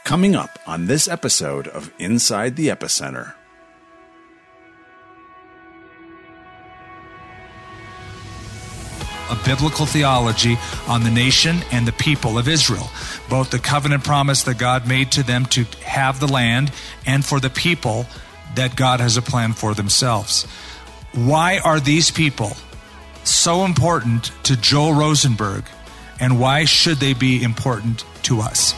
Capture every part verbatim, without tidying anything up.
Coming up on this episode of Inside the Epicenter. A biblical theology on the nation and the people of Israel, both the covenant promise that God made to them to have the land and for the people that God has a plan for themselves. Why are these people so important to Joel Rosenberg, and why should they be important to us?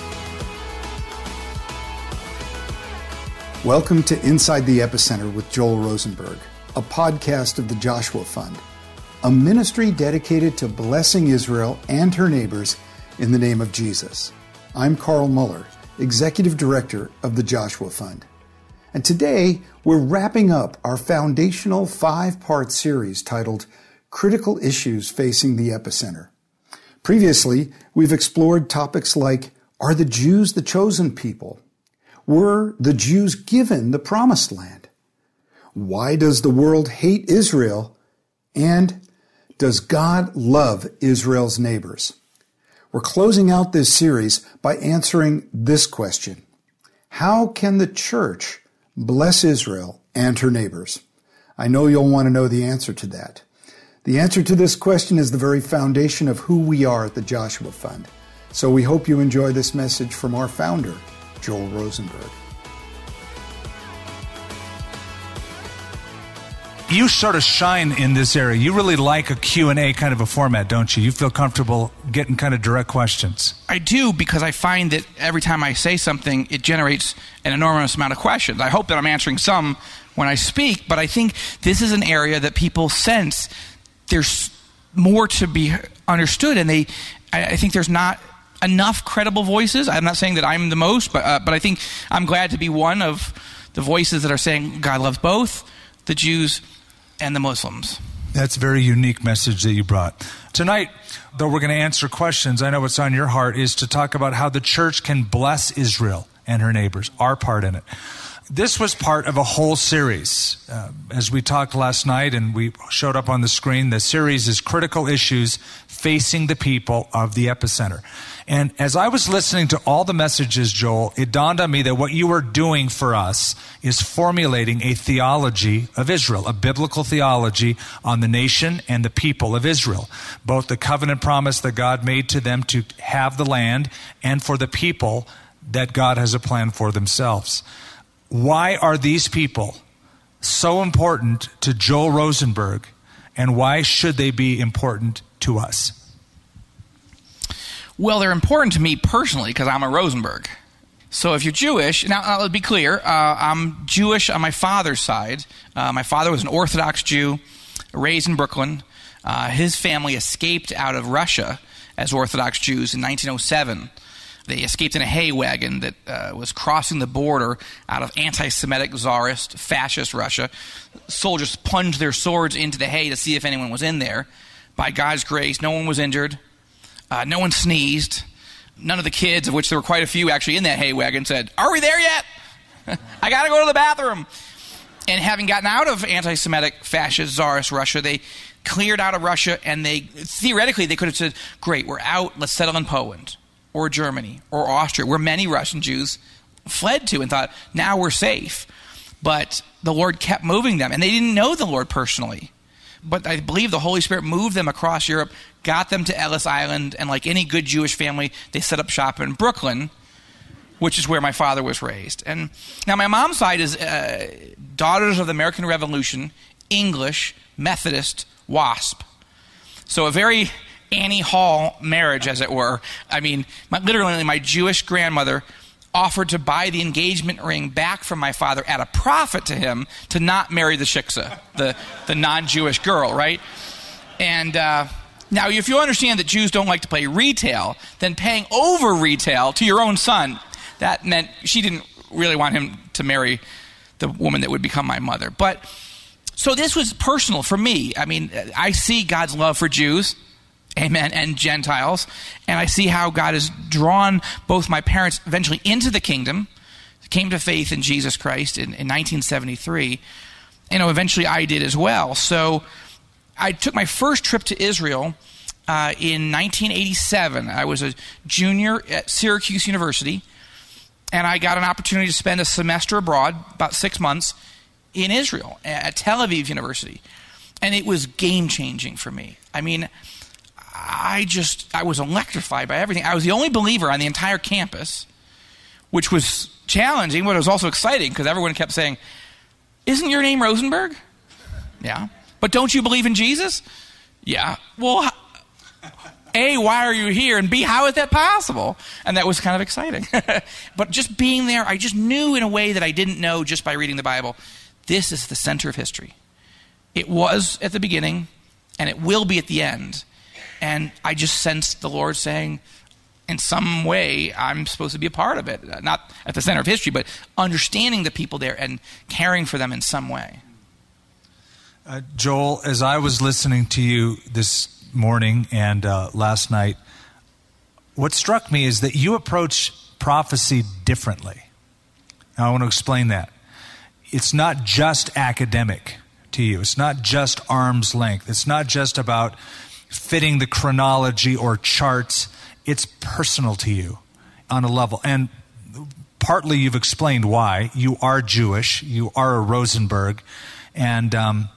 Welcome to Inside the Epicenter with Joel Rosenberg, a podcast of the Joshua Fund, a ministry dedicated to blessing Israel and her neighbors in the name of Jesus. I'm Carl Muller, Executive Director of the Joshua Fund. And today, we're wrapping up our foundational five-part series titled Critical Issues Facing the Epicenter. Previously, we've explored topics like, are the Jews the chosen people? Were the Jews given the promised land? Why does the world hate Israel? And does God love Israel's neighbors? We're closing out this series by answering this question. How can the church bless Israel and her neighbors? I know you'll want to know the answer to that. The answer to this question is the very foundation of who we are at the Joshua Fund. So we hope you enjoy this message from our founder, Joel Rosenberg. You sort of shine in this area. You really like a Q and A kind of a format, don't you? You feel comfortable getting kind of direct questions. I do, because I find that every time I say something, it generates an enormous amount of questions. I hope that I'm answering some when I speak, but I think this is an area that people sense there's more to be understood, and they, I, I think there's not enough credible voices. I'm not saying that I'm the most, but uh, but I think I'm glad to be one of the voices that are saying God loves both the Jews and the Muslims. That's a very unique message that you brought. Tonight, though we're going to answer questions, I know what's on your heart is to talk about how the church can bless Israel and her neighbors, our part in it. This was part of a whole series. Uh, as we talked last night and we showed up on the screen, the series is Critical Issues Facing the People of the Epicenter. And as I was listening to all the messages, Joel, it dawned on me that what you are doing for us is formulating a theology of Israel, a biblical theology on the nation and the people of Israel, both the covenant promise that God made to them to have the land and for the people that God has a plan for themselves. Why are these people so important to Joel Rosenberg, and why should they be important to us? Well, they're important to me personally because I'm a Rosenberg. So if you're Jewish, now, now let's be clear, uh, I'm Jewish on my father's side. Uh, my father was an Orthodox Jew, raised in Brooklyn. Uh, his family escaped out of Russia as Orthodox Jews in nineteen oh seven. They escaped in a hay wagon that uh, was crossing the border out of anti-Semitic, czarist, fascist Russia. Soldiers plunged their swords into the hay to see if anyone was in there. By God's grace, no one was injured. Uh, no one sneezed. None of the kids, of which there were quite a few actually in that hay wagon, said, "Are we there yet? I got to go to the bathroom." And having gotten out of anti-Semitic, fascist, czarist Russia, they cleared out of Russia, and they theoretically they could have said, "Great, we're out. Let's settle in Poland or Germany or Austria," where many Russian Jews fled to and thought, now we're safe. But the Lord kept moving them, and they didn't know the Lord personally. But I believe the Holy Spirit moved them across Europe, got them to Ellis Island, and like any good Jewish family, they set up shop in Brooklyn, which is where my father was raised. And now my mom's side is uh, Daughters of the American Revolution, English, Methodist, WASP. So a very Annie Hall marriage, as it were. I mean, my, literally my Jewish grandmother offered to buy the engagement ring back from my father at a profit to him to not marry the shiksa, the, the non-Jewish girl, right? And uh, now if you understand that Jews don't like to play retail, then paying over retail to your own son, that meant she didn't really want him to marry the woman that would become my mother. But so this was personal for me. I mean, I see God's love for Jews, amen, and Gentiles. And I see how God has drawn both my parents eventually into the kingdom, came to faith in Jesus Christ in, in nineteen seventy-three. You know, eventually I did as well. So I took my first trip to Israel uh, in nineteen eighty-seven. I was a junior at Syracuse University. And I got an opportunity to spend a semester abroad, about six months, in Israel at Tel Aviv University. And it was game-changing for me. I mean, I just, I was electrified by everything. I was the only believer on the entire campus, which was challenging, but it was also exciting because everyone kept saying, isn't your name Rosenberg? Yeah. But don't you believe in Jesus? Yeah. Well, A, why are you here? And B, how is that possible? And that was kind of exciting. But just being there, I just knew in a way that I didn't know just by reading the Bible, this is the center of history. It was at the beginning, and it will be at the end. And I just sensed the Lord saying, in some way, I'm supposed to be a part of it. Not at the center of history, but understanding the people there and caring for them in some way. Uh, Joel, as I was listening to you this morning and uh, last night, what struck me is that you approach prophecy differently. Now, I want to explain that. It's not just academic to you. It's not just arm's length. It's not just about fitting the chronology or charts. It's personal to you on a level. And partly you've explained why. You are Jewish. You are a Rosenberg. And um,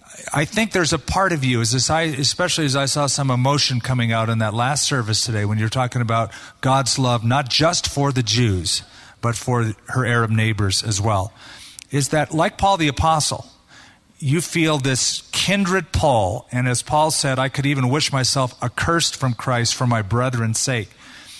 I think there's a part of you, as I, especially as I saw some emotion coming out in that last service today when you're talking about God's love, not just for the Jews, but for her Arab neighbors as well, is that like Paul the Apostle, you feel this kindred pull, and as Paul said, I could even wish myself accursed from Christ for my brethren's sake.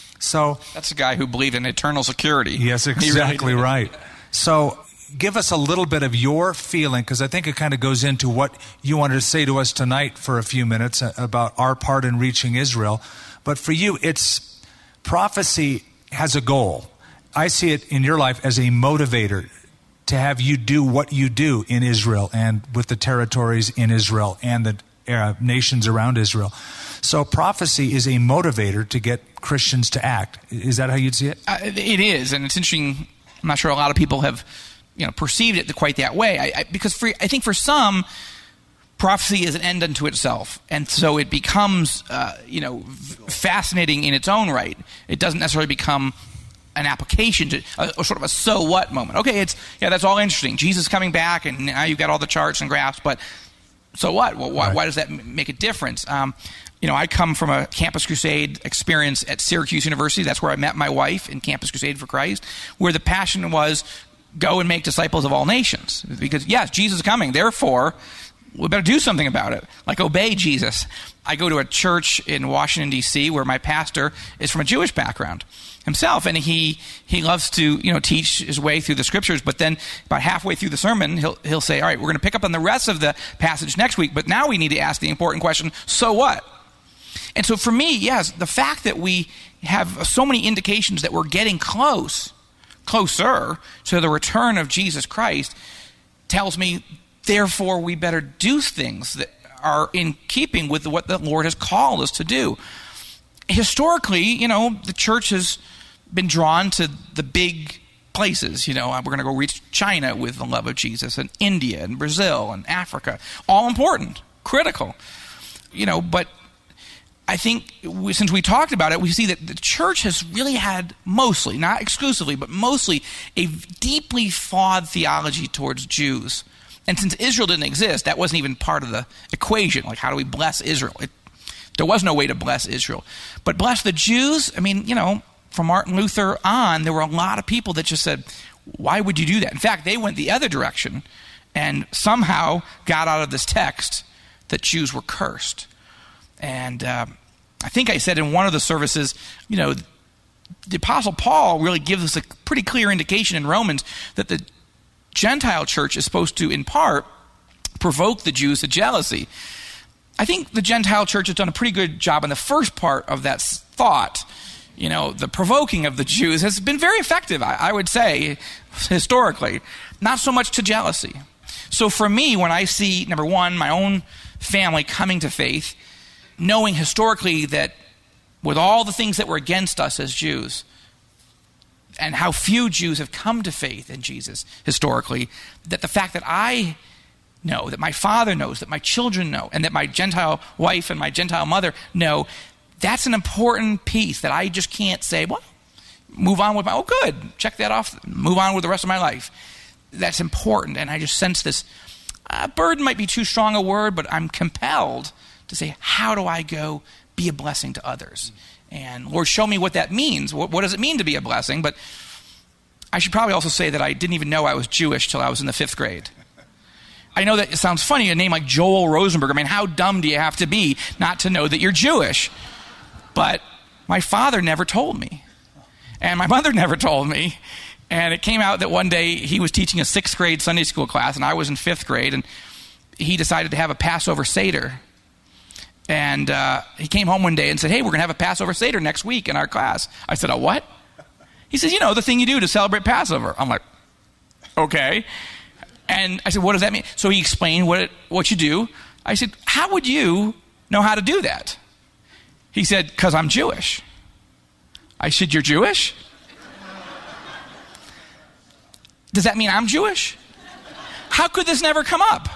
So that's a guy who believed in eternal security. Yes, exactly really right. So give us a little bit of your feeling, because I think it kind of goes into what you wanted to say to us tonight for a few minutes about our part in reaching Israel. But for you, it's prophecy has a goal. I see it in your life as a motivator to have you do what you do in Israel and with the territories in Israel and the Arab nations around Israel. So prophecy is a motivator to get Christians to act. Is that how you'd see it? Uh, it is, and it's interesting. I'm not sure a lot of people have, you know, perceived it quite that way. I, I, because for, I think for some, prophecy is an end unto itself, and so it becomes, uh, you know, fascinating in its own right. It doesn't necessarily become an application to a, a sort of a so what moment. Okay, it's yeah, that's all interesting. Jesus coming back, and now you've got all the charts and graphs, but so what? Well, why, right. why does that make a difference? Um, you know, I come from a Campus Crusade experience at Syracuse University. That's where I met my wife in Campus Crusade for Christ, where the passion was go and make disciples of all nations. Because yes, Jesus is coming. Therefore, we better do something about it. Like obey Jesus. I go to a church in Washington, D C where my pastor is from a Jewish background himself, and he he loves to, you know, teach his way through the scriptures, but then about halfway through the sermon he'll he'll say, all right, we're going to pick up on the rest of the passage next week, but now we need to ask the important question, so what? And so for me, yes, the fact that we have so many indications that we're getting close, closer to the return of Jesus Christ tells me, therefore, we better do things that are in keeping with what the Lord has called us to do. Historically, you know, the church has been drawn to the big places. You know, we're going to go reach China with the love of Jesus, and India and Brazil and Africa. All important, critical. You know, but I think we, since we talked about it, we see that the church has really had mostly, not exclusively, but mostly a deeply flawed theology towards Jews. And since Israel didn't exist, that wasn't even part of the equation. Like, how do we bless Israel? It, there was no way to bless Israel. But bless the Jews, I mean, you know, from Martin Luther on, there were a lot of people that just said, why would you do that? In fact, they went the other direction and somehow got out of this text that Jews were cursed. And uh, I think I said in one of the services, you know, the Apostle Paul really gives us a pretty clear indication in Romans that the Gentile church is supposed to, in part, provoke the Jews to jealousy. I think the Gentile church has done a pretty good job in the first part of that thought. You know, the provoking of the Jews has been very effective, I, I would say, historically. Not so much to jealousy. So for me, when I see, number one, my own family coming to faith, knowing historically that with all the things that were against us as Jews, and how few Jews have come to faith in Jesus historically, that the fact that I know, that my father knows, that my children know, and that my Gentile wife and my Gentile mother know, that's an important piece that I just can't say, well, move on with my, oh, good, check that off, move on with the rest of my life. That's important. And I just sense this, uh, burden might be too strong a word, but I'm compelled to say, how do I go be a blessing to others? And Lord, show me what that means. What, what does it mean to be a blessing? But I should probably also say that I didn't even know I was Jewish till I was in the fifth grade. I know that it sounds funny, a name like Joel Rosenberg. I mean, how dumb do you have to be not to know that you're Jewish? But my father never told me. And my mother never told me. And it came out that one day he was teaching a sixth grade Sunday school class, and I was in fifth grade, and he decided to have a Passover Seder. And uh, he came home one day and said, hey, we're going to have a Passover Seder next week in our class. I said, a what? He says, you know, the thing you do to celebrate Passover. I'm like, okay. And I said, what does that mean? So he explained what it, what you do. I said, how would you know how to do that? He said, because I'm Jewish. I said, you're Jewish? Does that mean I'm Jewish? How could this never come up?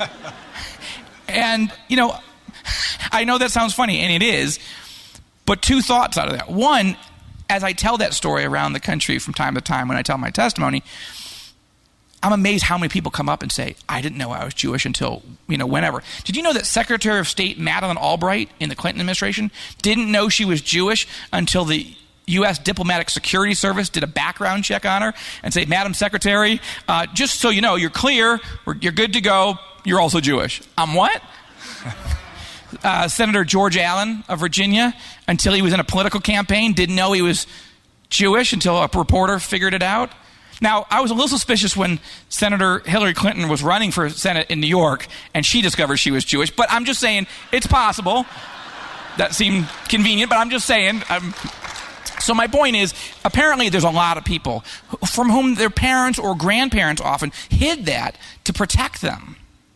And, you know, I know that sounds funny, and it is, but two thoughts out of that. One, as I tell that story around the country from time to time when I tell my testimony, I'm amazed how many people come up and say, I didn't know I was Jewish until, you know, whenever. Did you know that Secretary of State Madeleine Albright in the Clinton administration didn't know she was Jewish until the U S Diplomatic Security Service did a background check on her and say, Madam Secretary, uh, just so you know, you're clear, you're good to go, you're also Jewish. I'm what? Uh, Senator George Allen of Virginia, until he was in a political campaign, didn't know he was Jewish until a reporter figured it out. Now, I was a little suspicious when Senator Hillary Clinton was running for Senate in New York, and she discovered she was Jewish, but I'm just saying, it's possible. That seemed convenient, but I'm just saying. Um, so my point is, apparently there's a lot of people from whom their parents or grandparents often hid that to protect them.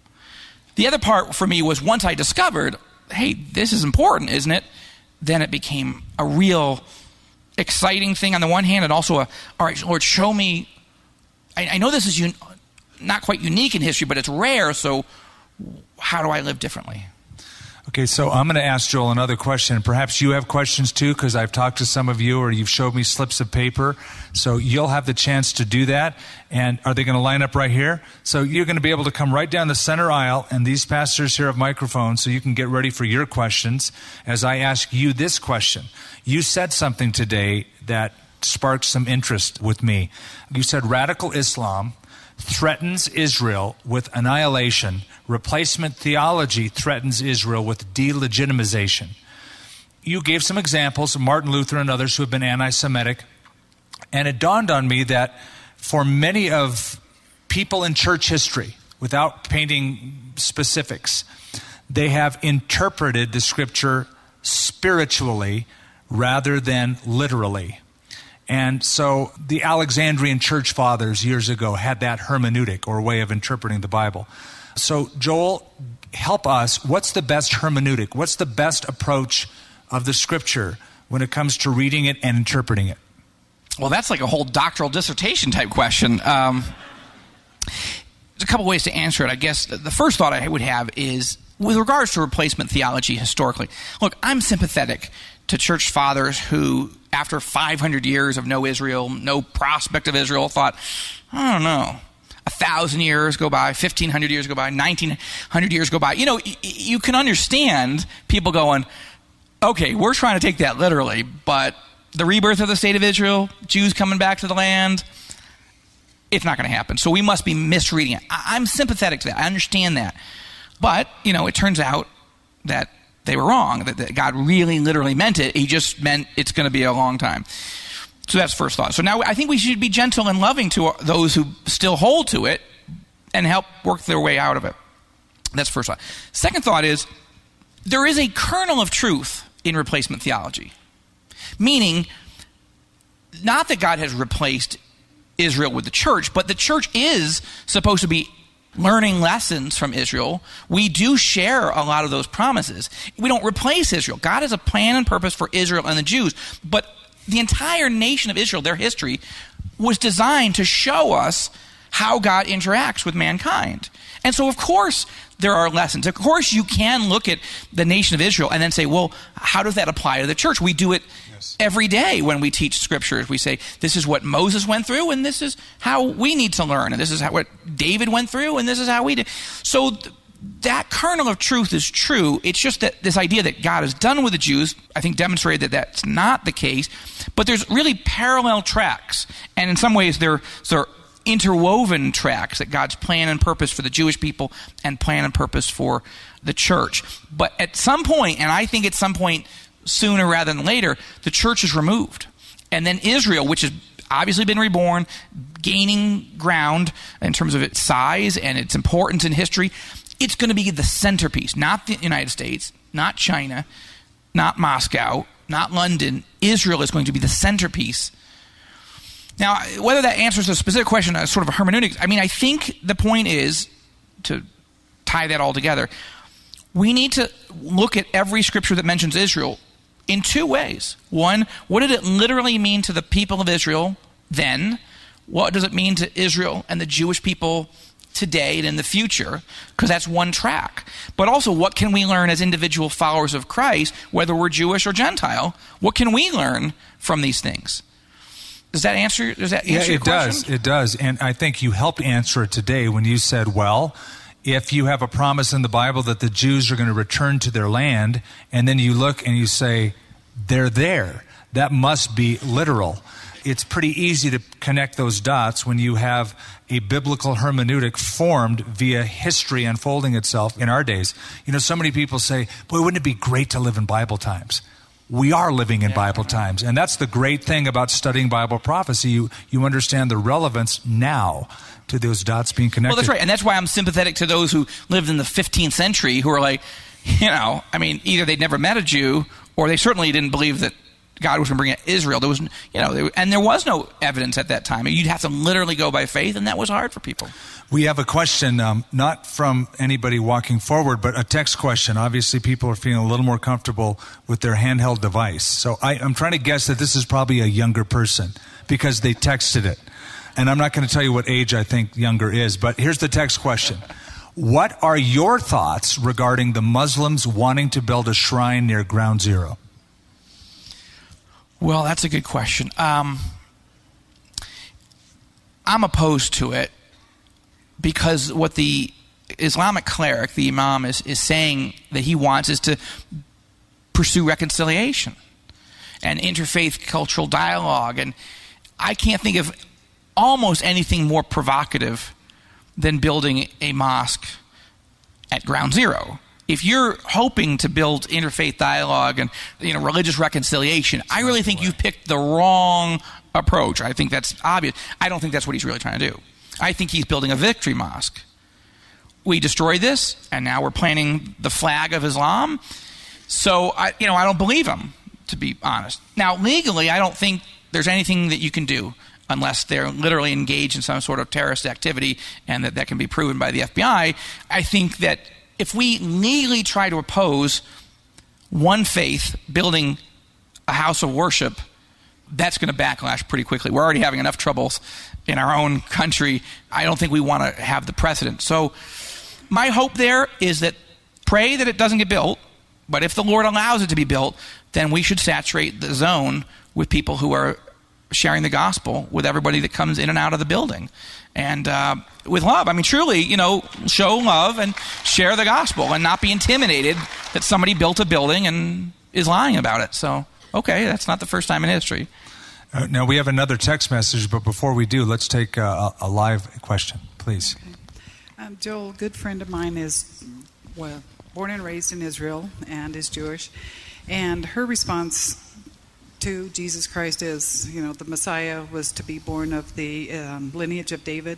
The other part for me was once I discovered, hey, this is important, isn't it? Then it became a real exciting thing on the one hand, and also a, all right, Lord, show me. I, I know this is un, not quite unique in history, but it's rare, so how do I live differently? Okay, so I'm going to ask Joel another question. Perhaps you have questions too, because I've talked to some of you, or you've showed me slips of paper. So you'll have the chance to do that. And are they going to line up right here? So you're going to be able to come right down the center aisle, and these pastors here have microphones, so you can get ready for your questions as I ask you this question. You said something today that sparked some interest with me. You said radical Islam threatens Israel with annihilation. Replacement theology threatens Israel with delegitimization. You gave some examples of Martin Luther and others who have been anti-Semitic. And it dawned on me that for many of people in church history, without painting specifics, they have interpreted the scripture spiritually rather than literally. And so the Alexandrian church fathers years ago had that hermeneutic or way of interpreting the Bible. So Joel, help us. What's the best hermeneutic? What's the best approach of the scripture when it comes to reading it and interpreting it? Well, that's like a whole doctoral dissertation type question. Um, there's a couple ways to answer it. I guess the first thought I would have is with regards to replacement theology historically. Look, I'm sympathetic to church fathers who, after five hundred years of no Israel, no prospect of Israel, thought, I don't know, a thousand years go by, fifteen hundred years go by, nineteen hundred years go by. You know, y- you can understand people going, okay, we're trying to take that literally, but the rebirth of the state of Israel, Jews coming back to the land, it's not going to happen. So we must be misreading it. I- I'm sympathetic to that. I understand that. But, you know, it turns out that they were wrong, that, that God really literally meant it. He just meant it's going to be a long time. So that's first thought. So now I think we should be gentle and loving to those who still hold to it and help work their way out of it. That's first thought. Second thought is there is a kernel of truth in replacement theology. Meaning, not that God has replaced Israel with the church, but the church is supposed to be learning lessons from Israel. We do share a lot of those promises. We don't replace Israel. God has a plan and purpose for Israel and the Jews, but the entire nation of Israel, their history, was designed to show us how God interacts with mankind. And so, of course, there are lessons. Of course, you can look at the nation of Israel and then say, well, how does that apply to the church? We do it Yes. Every day when we teach scriptures, we say, this is what Moses went through, and this is how we need to learn, and this is how, what David went through, and this is how we did. So th- that kernel of truth is true. It's just that this idea that God is done with the Jews, I think, demonstrated that that's not the case. But there's really parallel tracks, and in some ways they're, they're interwoven tracks, that God's plan and purpose for the Jewish people and plan and purpose for the church. But at some point, and I think at some point sooner rather than later, the church is removed. And then Israel, which has obviously been reborn, gaining ground in terms of its size and its importance in history, it's going to be the centerpiece, not the United States, not China, not Moscow, not London. Israel is going to be the centerpiece. Now, whether that answers a specific question, a sort of a hermeneutics, I mean, I think the point is, to tie that all together, we need to look at every scripture that mentions Israel in two ways. One, what did it literally mean to the people of Israel then? What does it mean to Israel and the Jewish people today and in the future? Because that's one track. But also, what can we learn as individual followers of Christ, whether we're Jewish or Gentile? What can we learn from these things? Does that answer, does that answer yeah, your question? It does. It does. And I think you helped answer it today when you said, well, if you have a promise in the Bible that the Jews are going to return to their land, and then you look and you say, they're there, that must be literal. It's pretty easy to connect those dots when you have a biblical hermeneutic formed via history unfolding itself in our days. You know, so many people say, boy, wouldn't it be great to live in Bible times? We are living in yeah, Bible right. times. And that's the great thing about studying Bible prophecy. You, you understand the relevance now to those dots being connected. Well, that's right. And that's why I'm sympathetic to those who lived in the fifteenth century who are like, you know, I mean, either they'd never met a Jew or they certainly didn't believe that God was going to bring Israel. There was, you know, there, and there was no evidence at that time. You'd have to literally go by faith, and that was hard for people. We have a question, um, not from anybody walking forward, but a text question. Obviously, people are feeling a little more comfortable with their handheld device. So I, I'm trying to guess that this is probably a younger person because they texted it. And I'm not going to tell you what age I think younger is, but here's the text question. What are your thoughts regarding the Muslims wanting to build a shrine near Ground Zero? Well, that's a good question. Um, I'm opposed to it because what the Islamic cleric, the imam, is, is saying that he wants is to pursue reconciliation and interfaith cultural dialogue. And I can't think of almost anything more provocative than building a mosque at Ground Zero. If you're hoping to build interfaith dialogue and, you know, religious reconciliation, I really think you've picked the wrong approach. I think that's obvious. I don't think that's what he's really trying to do. I think he's building a victory mosque. We destroyed this, and now we're planting the flag of Islam. So, I, you know, I don't believe him, to be honest. Now, legally, I don't think there's anything that you can do unless they're literally engaged in some sort of terrorist activity and that that can be proven by the F B I. I think that if we legally try to oppose one faith building a house of worship, that's going to backlash pretty quickly. We're already having enough troubles in our own country. I don't think we want to have the precedent. So my hope there is that pray that it doesn't get built, but if the Lord allows it to be built, then we should saturate the zone with people who are sharing the gospel with everybody that comes in and out of the building. And uh, with love. I mean, truly, you know, show love and share the gospel and not be intimidated that somebody built a building and is lying about it. So, okay, that's not the first time in history. Uh, now, we have another text message, but before we do, let's take a, a live question, please. Okay. Um, Joel, a good friend of mine is well, born and raised in Israel and is Jewish. And her response to Jesus Christ is, you know, the Messiah was to be born of the um, lineage of David.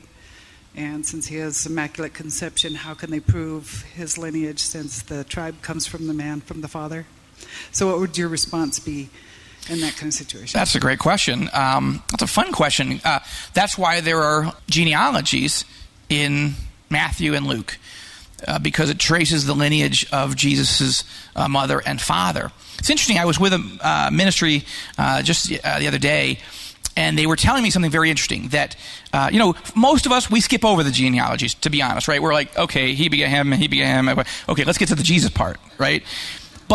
And since he has immaculate conception, how can they prove his lineage since the tribe comes from the man, from the father? So what would your response be in that kind of situation? That's a great question. Um, that's a fun question. Uh, that's why there are genealogies in Matthew and Luke, uh, because it traces the lineage of Jesus' uh, mother and father. It's interesting. I was with a uh, ministry uh, just uh, the other day, and they were telling me something very interesting, that, uh, you know, most of us, we skip over the genealogies, to be honest, right? We're like, okay, he begat him, he begat him. Okay, let's get to the Jesus part, right? But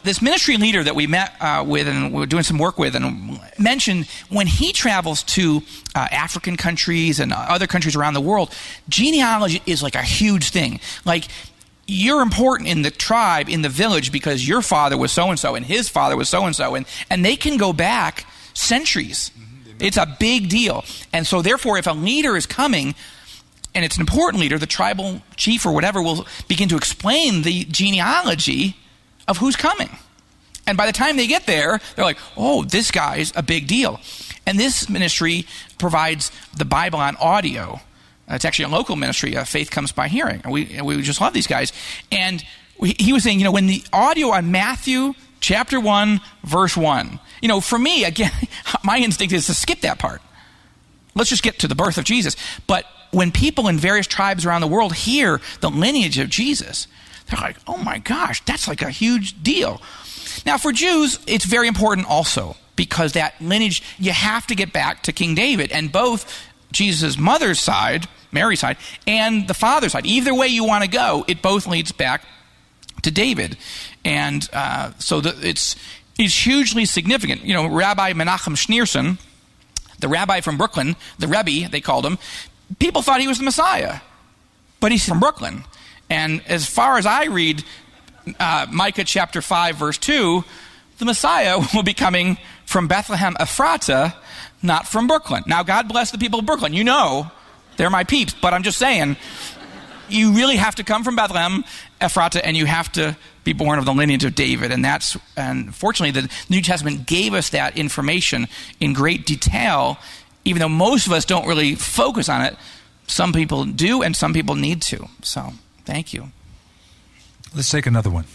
this ministry leader that we met uh, with and we were doing some work with and mentioned when he travels to uh, African countries and other countries around the world, genealogy is like a huge thing. Like, you're important in the tribe, in the village, because your father was so-and-so and his father was so-and-so, and, and they can go back centuries. Mm-hmm. It's a big deal. And so therefore, if a leader is coming, and it's an important leader, the tribal chief or whatever will begin to explain the genealogy of who's coming. And by the time they get there, they're like, oh, this guy's a big deal. And this ministry provides the Bible on audio. It's actually a local ministry. Uh, Faith Comes by Hearing. And we, and we just love these guys. And we, he was saying, you know, when the audio on Matthew chapter one, verse one, you know, for me, again, my instinct is to skip that part. Let's just get to the birth of Jesus. But when people in various tribes around the world hear the lineage of Jesus, they're like, oh my gosh, that's like a huge deal. Now, for Jews, it's very important also, because that lineage, you have to get back to King David. And both Jesus' mother's side, Mary's side, and the father's side, either way you want to go, it both leads back to David. And uh, so the, it's, it's hugely significant. You know, Rabbi Menachem Schneerson, the rabbi from Brooklyn, the Rebbe, they called him, people thought he was the Messiah. But he's from Brooklyn. And as far as I read uh, Micah chapter five, verse two, the Messiah will be coming from Bethlehem Ephrata, not from Brooklyn. Now, God bless the people of Brooklyn. You know, they're my peeps. But I'm just saying, you really have to come from Bethlehem Ephrata, and you have to be born of the lineage of David. And that's, and fortunately, the New Testament gave us that information in great detail, even though most of us don't really focus on it. Some people do, and some people need to. So, thank you. Let's take another one.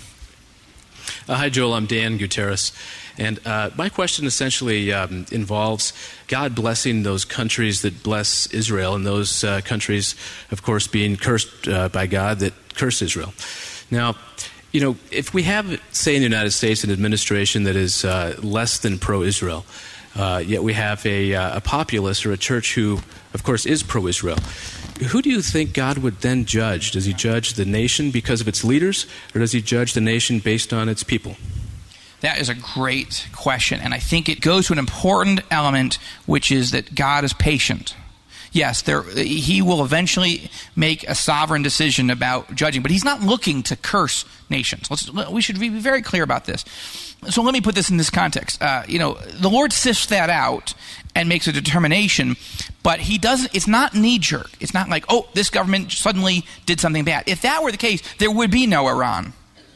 Uh, hi, Joel. I'm Dan Gutierrez. And uh, my question essentially um, involves God blessing those countries that bless Israel, and those uh, countries, of course, being cursed uh, by God that curse Israel. Now, you know, if we have, say, in the United States, an administration that is uh, less than pro-Israel, uh, yet we have a, uh, a populace or a church who, of course, is pro-Israel, who do you think God would then judge? Does he judge the nation because of its leaders, or does he judge the nation based on its people? That is a great question, and I think it goes to an important element, which is that God is patient. Yes, there, he will eventually make a sovereign decision about judging, but he's not looking to curse nations. Let's, we should be very clear about this. So let me put this in this context. Uh, you know, the Lord sifts that out and makes a determination, but he doesn't. It's not knee-jerk. It's not like, oh, this government suddenly did something bad. If that were the case, there would be no Iran.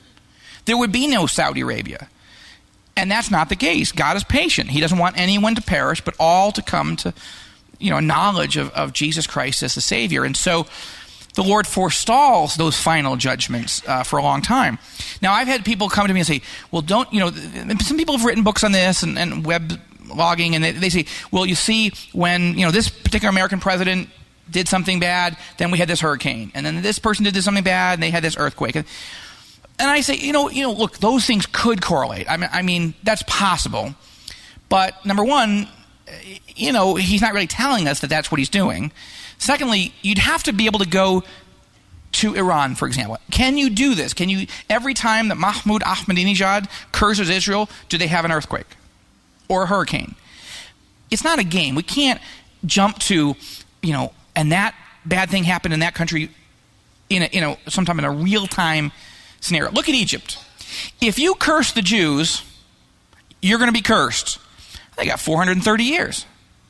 There would be no Saudi Arabia. And that's not the case. God is patient. He doesn't want anyone to perish, but all to come to, you know, knowledge of, of Jesus Christ as the Savior. And so the Lord forestalls those final judgments uh, for a long time. Now, I've had people come to me and say, well, don't, you know, some people have written books on this and, and web logging, and they, they say, well, you see, when, you know, this particular American president did something bad, then we had this hurricane. And then this person did something bad, and they had this earthquake. And, And I say, you know, you know, look, those things could correlate. I mean, I mean, that's possible. But number one, you know, he's not really telling us that that's what he's doing. Secondly, you'd have to be able to go to Iran, for example. Can you do this? Can you, every time that Mahmoud Ahmadinejad curses Israel, do they have an earthquake or a hurricane? It's not a game. We can't jump to, you know, and that bad thing happened in that country in a, you know, sometime in a real-time scenario. Look at Egypt. If you curse the Jews, you're going to be cursed. They got four hundred thirty years.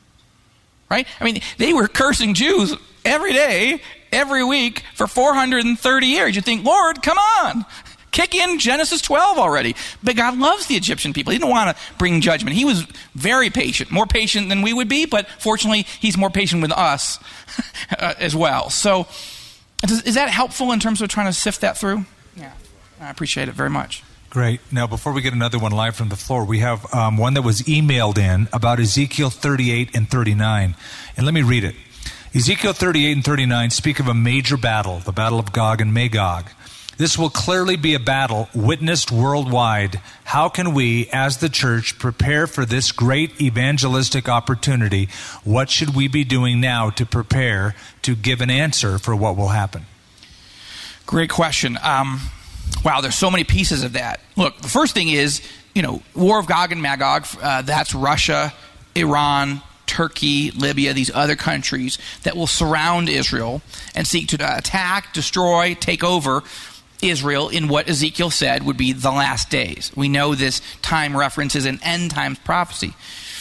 Right? I mean, they were cursing Jews every day, every week for four hundred thirty years. You think, Lord, come on. Kick in Genesis twelve already. But God loves the Egyptian people. He didn't want to bring judgment. He was very patient, more patient than we would be, but fortunately, he's more patient with us uh, as well. So, does, is that helpful in terms of trying to sift that through? Yeah, I appreciate it very much. Great. Now, before we get another one live from the floor, we have um, one that was emailed in about Ezekiel thirty-eight and thirty-nine. And let me read it. Ezekiel thirty-eight and thirty-nine speak of a major battle, the battle of Gog and Magog. This will clearly be a battle witnessed worldwide. How can we, as the church, prepare for this great evangelistic opportunity? What should we be doing now to prepare to give an answer for what will happen? Great question. Um, Wow, there's so many pieces of that. Look, the first thing is, you know, War of Gog and Magog, uh, that's Russia, Iran, Turkey, Libya, these other countries that will surround Israel and seek to attack, destroy, take over Israel in what Ezekiel said would be the last days. We know this time reference is an end times prophecy.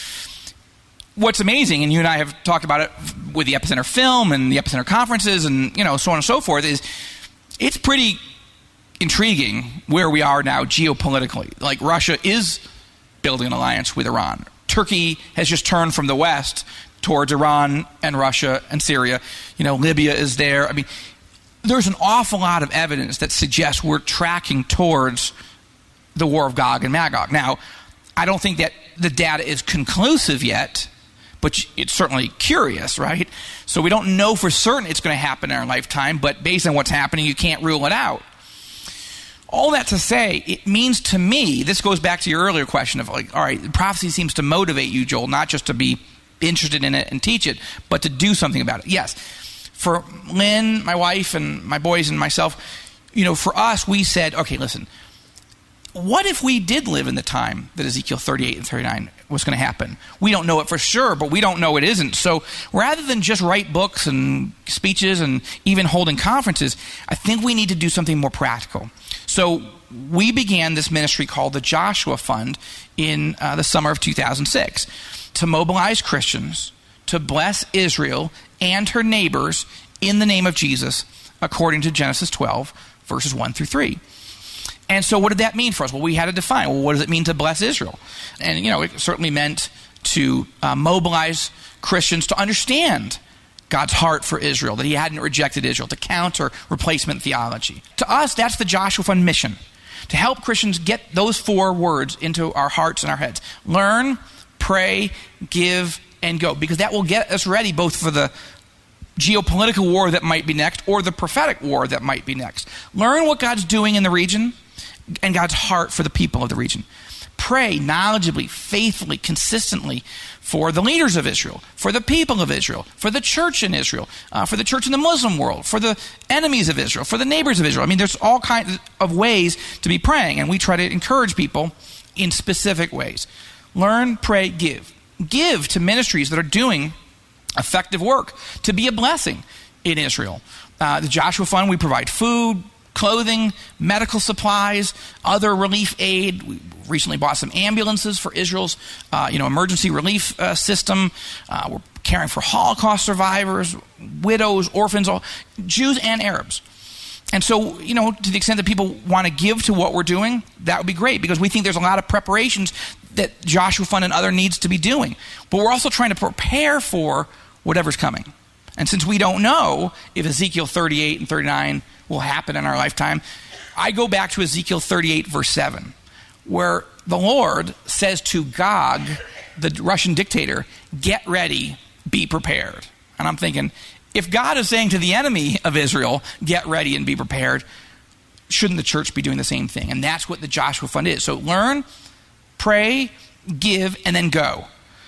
What's amazing, and you and I have talked about it with the Epicenter film and the Epicenter conferences and, you know, so on and so forth, is it's pretty intriguing where we are now geopolitically. Like, Russia is building an alliance with Iran. Turkey has just turned from the west towards Iran and Russia and Syria. You know, Libya is there. I mean, there's an awful lot of evidence that suggests we're tracking towards the War of Gog and Magog. Now, I don't think that the data is conclusive yet, but it's certainly curious, right? So we don't know for certain it's going to happen in our lifetime, but based on what's happening, you can't rule it out. All that to say, it means to me, this goes back to your earlier question of like, all right, prophecy seems to motivate you, Joel, not just to be interested in it and teach it, but to do something about it. Yes. For Lynn, my wife, and my boys and myself, you know, for us, we said, okay, listen, what if we did live in the time that Ezekiel thirty-eight and thirty-nine was going to happen? We don't know it for sure, but we don't know it isn't. So rather than just write books and speeches and even holding conferences, I think we need to do something more practical. So we began this ministry called the Joshua Fund in uh, the summer of two thousand six to mobilize Christians to bless Israel and her neighbors in the name of Jesus, according to Genesis twelve, verses one through three. And so what did that mean for us? Well, we had to define, well, what does it mean to bless Israel? And, you know, it certainly meant to uh, mobilize Christians to understand God's heart for Israel, that he hadn't rejected Israel, to counter replacement theology. To us, that's the Joshua Fund mission, to help Christians get those four words into our hearts and our heads. Learn, pray, give, and go. Because that will get us ready both for the geopolitical war that might be next or the prophetic war that might be next. Learn what God's doing in the region and God's heart for the people of the region. Pray knowledgeably, faithfully, consistently for the leaders of Israel, for the people of Israel, for the church in Israel, uh, for the church in the Muslim world, for the enemies of Israel, for the neighbors of Israel. I mean, there's all kinds of ways to be praying, and we try to encourage people in specific ways. Learn, pray, give. Give to ministries that are doing effective work to be a blessing in Israel. Uh, the Joshua Fund, we provide food, clothing, medical supplies, other relief aid. We recently bought some ambulances for Israel's uh, you know, emergency relief uh, system. Uh, we're caring for Holocaust survivors, widows, orphans, all, Jews and Arabs. And so, you know, to the extent that people want to give to what we're doing, that would be great, because we think there's a lot of preparations that Joshua Fund and other needs to be doing. But we're also trying to prepare for whatever's coming. And since we don't know if Ezekiel thirty-eight and thirty-nine will happen in our lifetime, I go back to Ezekiel thirty-eight, verse seven, where the Lord says to Gog, the Russian dictator, get ready, be prepared. And I'm thinking, if God is saying to the enemy of Israel, get ready and be prepared, shouldn't the church be doing the same thing? And that's what the Joshua Fund is. So learn, pray, give, and then go.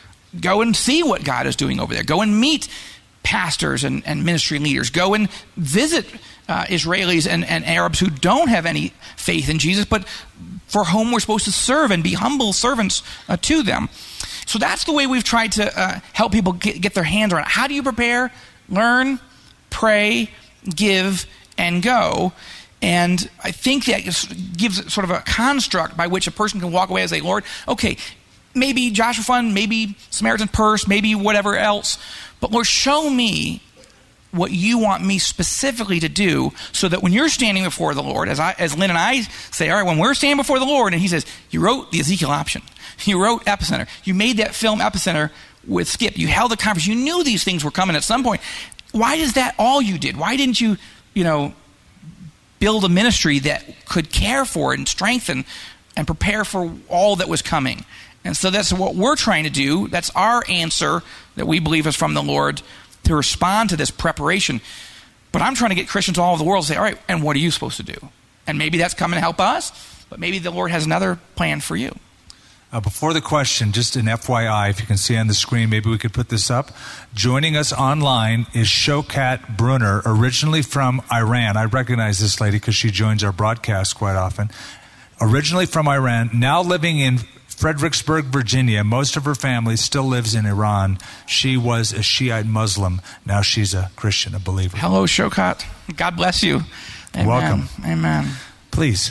Go and see what God is doing over there. Go and meet pastors and, and ministry leaders. Go and visit uh, Israelis and, and Arabs who don't have any faith in Jesus, but for whom we're supposed to serve and be humble servants uh, to them. So that's the way we've tried to uh, help people get, get their hands around it. How do you prepare? Learn, pray, give, and go. And I think that gives sort of a construct by which a person can walk away and say, Lord, okay, maybe Joshua Fund, maybe Samaritan's Purse, maybe whatever else, but Lord, show me what you want me specifically to do, so that when you're standing before the Lord, as I, as Lynn and I say, all right, when we're standing before the Lord, and he says, you wrote the Ezekiel option, you wrote Epicenter, you made that film Epicenter with Skip, you held a conference, you knew these things were coming at some point. Why is that all you did? Why didn't you, you know, build a ministry that could care for and strengthen and prepare for all that was coming? And so that's what we're trying to do. That's our answer that we believe is from the Lord to respond to this preparation. But I'm trying to get Christians all over the world to say, all right, and what are you supposed to do? And maybe that's coming to help us, but maybe the Lord has another plan for you. Uh, before the question, just an F Y I, if you can see on the screen, maybe we could put this up. Joining us online is Shokat Brunner, originally from Iran. I recognize this lady because she joins our broadcast quite often. Originally from Iran, now living in Fredericksburg, Virginia. Most of her family still lives in Iran. She was a Shiite Muslim. Now she's a Christian, a believer. Hello, Shokat. God bless you. Amen. Welcome. Amen. Please.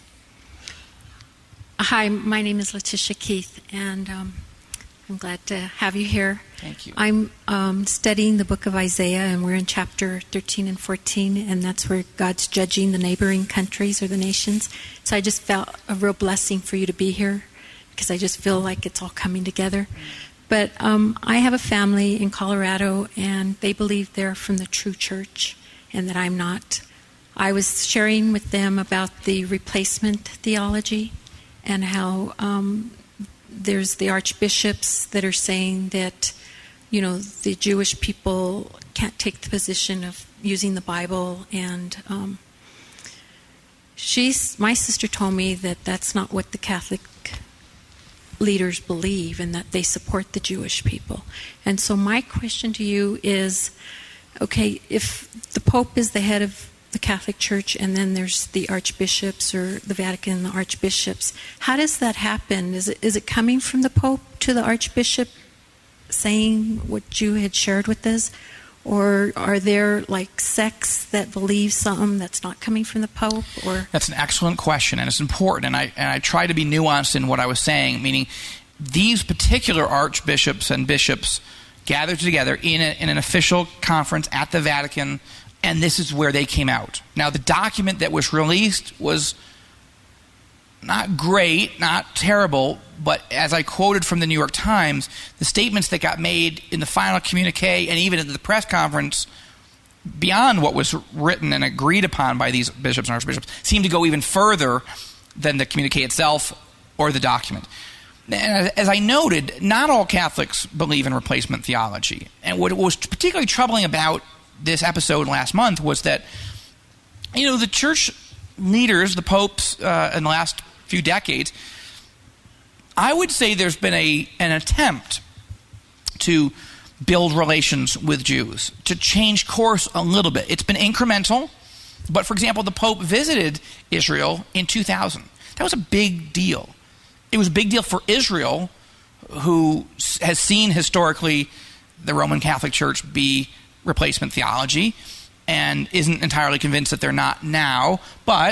Hi, my name is Letitia Keith, and um, I'm glad to have you here. Thank you. I'm um, studying the book of Isaiah, and we're in chapter thirteen and fourteen, and that's where God's judging the neighboring countries or the nations. So I just felt a real blessing for you to be here, because I just feel like it's all coming together. But um, I have a family in Colorado, and they believe they're from the true church, and that I'm not. I was sharing with them about the replacement theology, and how um, there's the archbishops that are saying that, you know, the Jewish people can't take the position of using the Bible. And um, she's, my sister told me that that's not what the Catholic leaders believe, and that they support the Jewish people. And so my question to you is, okay, if the Pope is the head of the Catholic Church, and then there's the archbishops, or the Vatican and the archbishops, how does that happen? Is it is it coming from the Pope to the archbishop saying what you had shared with us? Or are there like sects that believe something that's not coming from the Pope? Or That's an excellent question, and it's important, and I and I try to be nuanced in what I was saying, meaning these particular archbishops and bishops gathered together in, a, in an official conference at the Vatican, and this is where they came out. Now, the document that was released was not great, not terrible, but as I quoted from the New York Times, the statements that got made in the final communique and even at the press conference, beyond what was written and agreed upon by these bishops and archbishops, seemed to go even further than the communique itself or the document. And as I noted, not all Catholics believe in replacement theology. And what was particularly troubling about this episode last month was that, you know, the church leaders, the popes uh, in the last few decades, I would say there's been a an attempt to build relations with Jews, to change course a little bit. It's been incremental, but for example, the Pope visited Israel in two thousand. That was a big deal. It was a big deal for Israel, who has seen historically the Roman Catholic Church be replacement theology and isn't entirely convinced that they're not now, but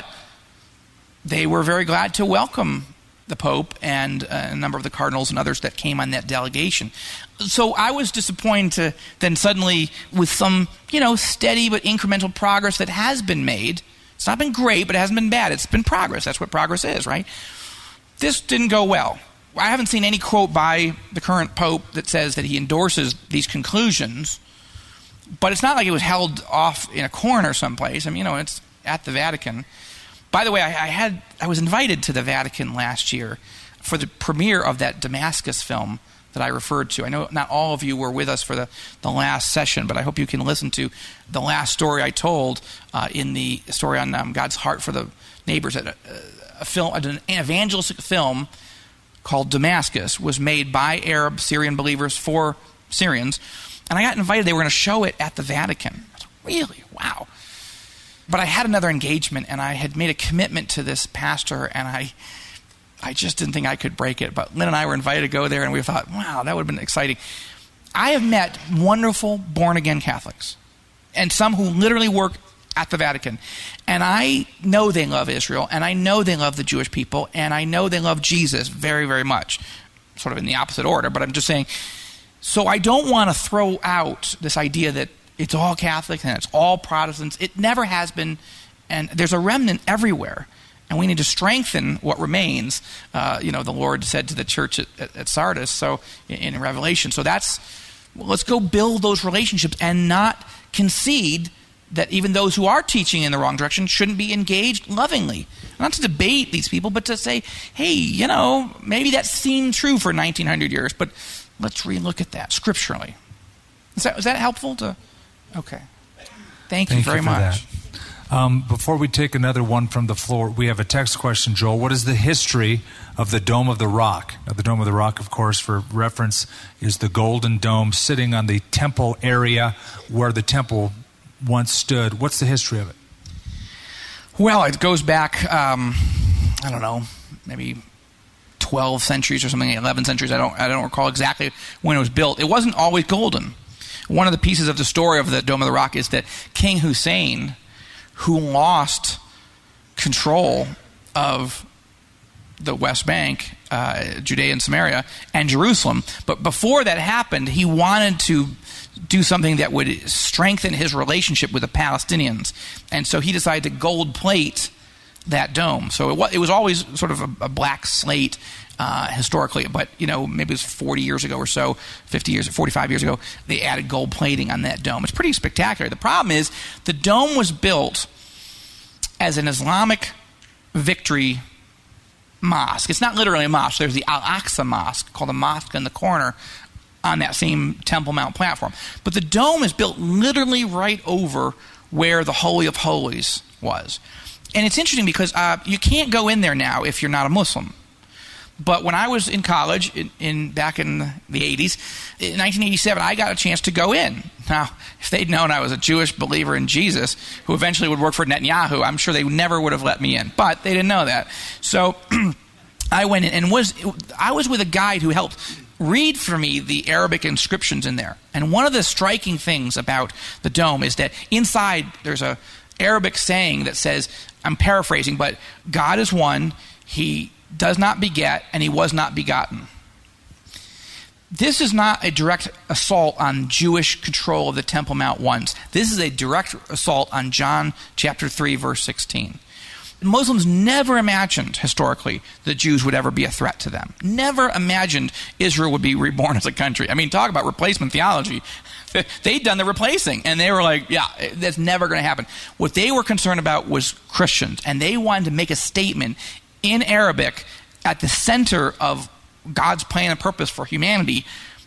they were very glad to welcome the Pope and a number of the cardinals and others that came on that delegation. So I was disappointed to then suddenly, with some, you know, steady but incremental progress that has been made, it's not been great, but it hasn't been bad. It's been progress. That's what progress is, right? This didn't go well. I haven't seen any quote by the current Pope that says that he endorses these conclusions, but it's not like it was held off in a corner someplace. I mean, you know, it's at the Vatican. By the way, I, I had I was invited to the Vatican last year for the premiere of that Damascus film that I referred to. I know not all of you were with us for the, the last session, but I hope you can listen to the last story I told uh, in the story on um, God's heart for the neighbors. A, a film, an evangelistic film called Damascus was made by Arab Syrian believers for Syrians, and I got invited. They were going to show it at the Vatican. I was, really? Wow. But I had another engagement, and I had made a commitment to this pastor, and I I just didn't think I could break it. But Lynn and I were invited to go there, and we thought, wow, that would have been exciting. I have met wonderful born-again Catholics, and some who literally work at the Vatican. And I know they love Israel, and I know they love the Jewish people, and I know they love Jesus very, very much, sort of in the opposite order. But I'm just saying, so I don't want to throw out this idea that it's all Catholics and it's all Protestants. It never has been, and there's a remnant everywhere, and we need to strengthen what remains. Uh, you know, the Lord said to the church at, at, at Sardis, so in, in Revelation. So that's, well, let's go build those relationships and not concede that even those who are teaching in the wrong direction shouldn't be engaged lovingly. Not to debate these people, but to say, hey, you know, maybe that seemed true for nineteen hundred years, but let's relook at that scripturally. Is that, is that helpful to... Okay. Thank, Thank you very you much. That. Um, before we take another one from the floor, we have a text question, Joel. What is the history of the Dome of the Rock? Now, the Dome of the Rock, of course, for reference, is the golden dome sitting on the temple area where the temple once stood. What's the history of it? Well, it goes back, um, I don't know, maybe twelve centuries or something, eleven centuries. I don't, I don't recall exactly when it was built. It wasn't always golden. One of the pieces of the story of the Dome of the Rock is that King Hussein, who lost control of the West Bank, uh, Judea and Samaria, and Jerusalem. But before that happened, he wanted to do something that would strengthen his relationship with the Palestinians. And so he decided to gold plate that dome. So it was, it was always sort of a, a black slate uh, historically, but you know, maybe it was forty years ago or so, fifty years, forty-five years ago, they added gold plating on that dome. It's pretty spectacular. The problem is the dome was built as an Islamic victory mosque. It's not literally a mosque. There's the Al-Aqsa Mosque, called a mosque in the corner on that same Temple Mount platform. But the dome is built literally right over where the Holy of Holies was. And it's interesting because uh, you can't go in there now if you're not a Muslim. But when I was in college, in, in back in the eighties, in nineteen eighty-seven, I got a chance to go in. Now, if they'd known I was a Jewish believer in Jesus, who eventually would work for Netanyahu, I'm sure they never would have let me in. But they didn't know that. So I went in and was I was with a guide who helped read for me the Arabic inscriptions in there. And one of the striking things about the dome is that inside there's a Arabic saying that says, I'm paraphrasing, but God is one, he does not beget, and he was not begotten. This is not a direct assault on Jewish control of the Temple Mount once. This is a direct assault on John chapter three, verse sixteen. Muslims never imagined, historically, that Jews would ever be a threat to them. Never imagined Israel would be reborn as a country. I mean, talk about replacement theology. They'd done the replacing, and they were like, yeah, that's never going to happen. What they were concerned about was Christians, and they wanted to make a statement in Arabic at the center of God's plan and purpose for humanity.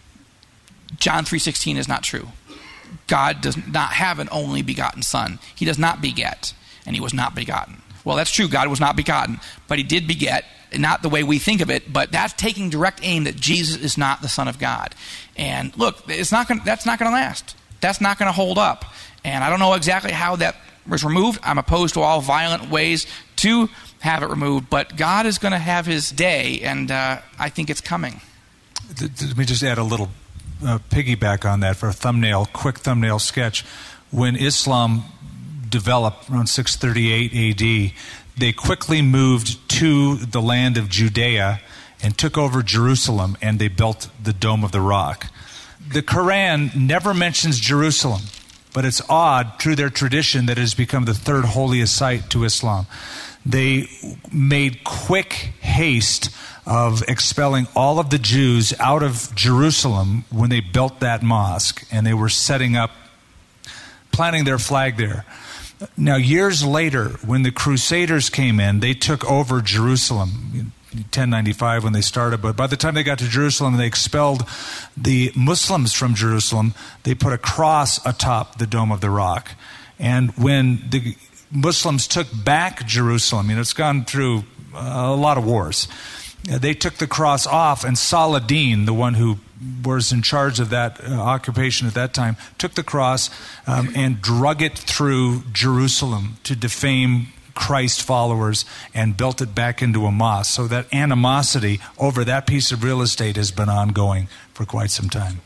John three sixteen is not true. God does not have an only begotten son. He does not beget, and he was not begotten. Well, that's true. God was not begotten, but he did beget, not the way we think of it, but that's taking direct aim that Jesus is not the Son of God. And look, it's not gonna, that's not going to last. That's not going to hold up. And I don't know exactly how that was removed. I'm opposed to all violent ways to have it removed, but God is going to have his day, and uh, I think it's coming. Let me just add a little uh, piggyback on that for a thumbnail, quick thumbnail sketch. When Islam developed around six thirty-eight A D, they quickly moved to the land of Judea and took over Jerusalem, and they built the Dome of the Rock. The Quran never mentions Jerusalem, but it's odd, through their tradition, that it has become the third holiest site to Islam. They made quick haste of expelling all of the Jews out of Jerusalem when they built that mosque, and they were setting up, planting their flag there. Now, years later, when the Crusaders came in, they took over Jerusalem, ten ninety-five when they started, but by the time they got to Jerusalem, they expelled the Muslims from Jerusalem. They put a cross atop the Dome of the Rock. And when the Muslims took back Jerusalem, you know, it's gone through a lot of wars. They took the cross off, and Saladin, the one who was in charge of that uh, occupation at that time, took the cross um, and drug it through Jerusalem to defame Christ followers and built it back into a mosque. So that animosity over that piece of real estate has been ongoing for quite some time.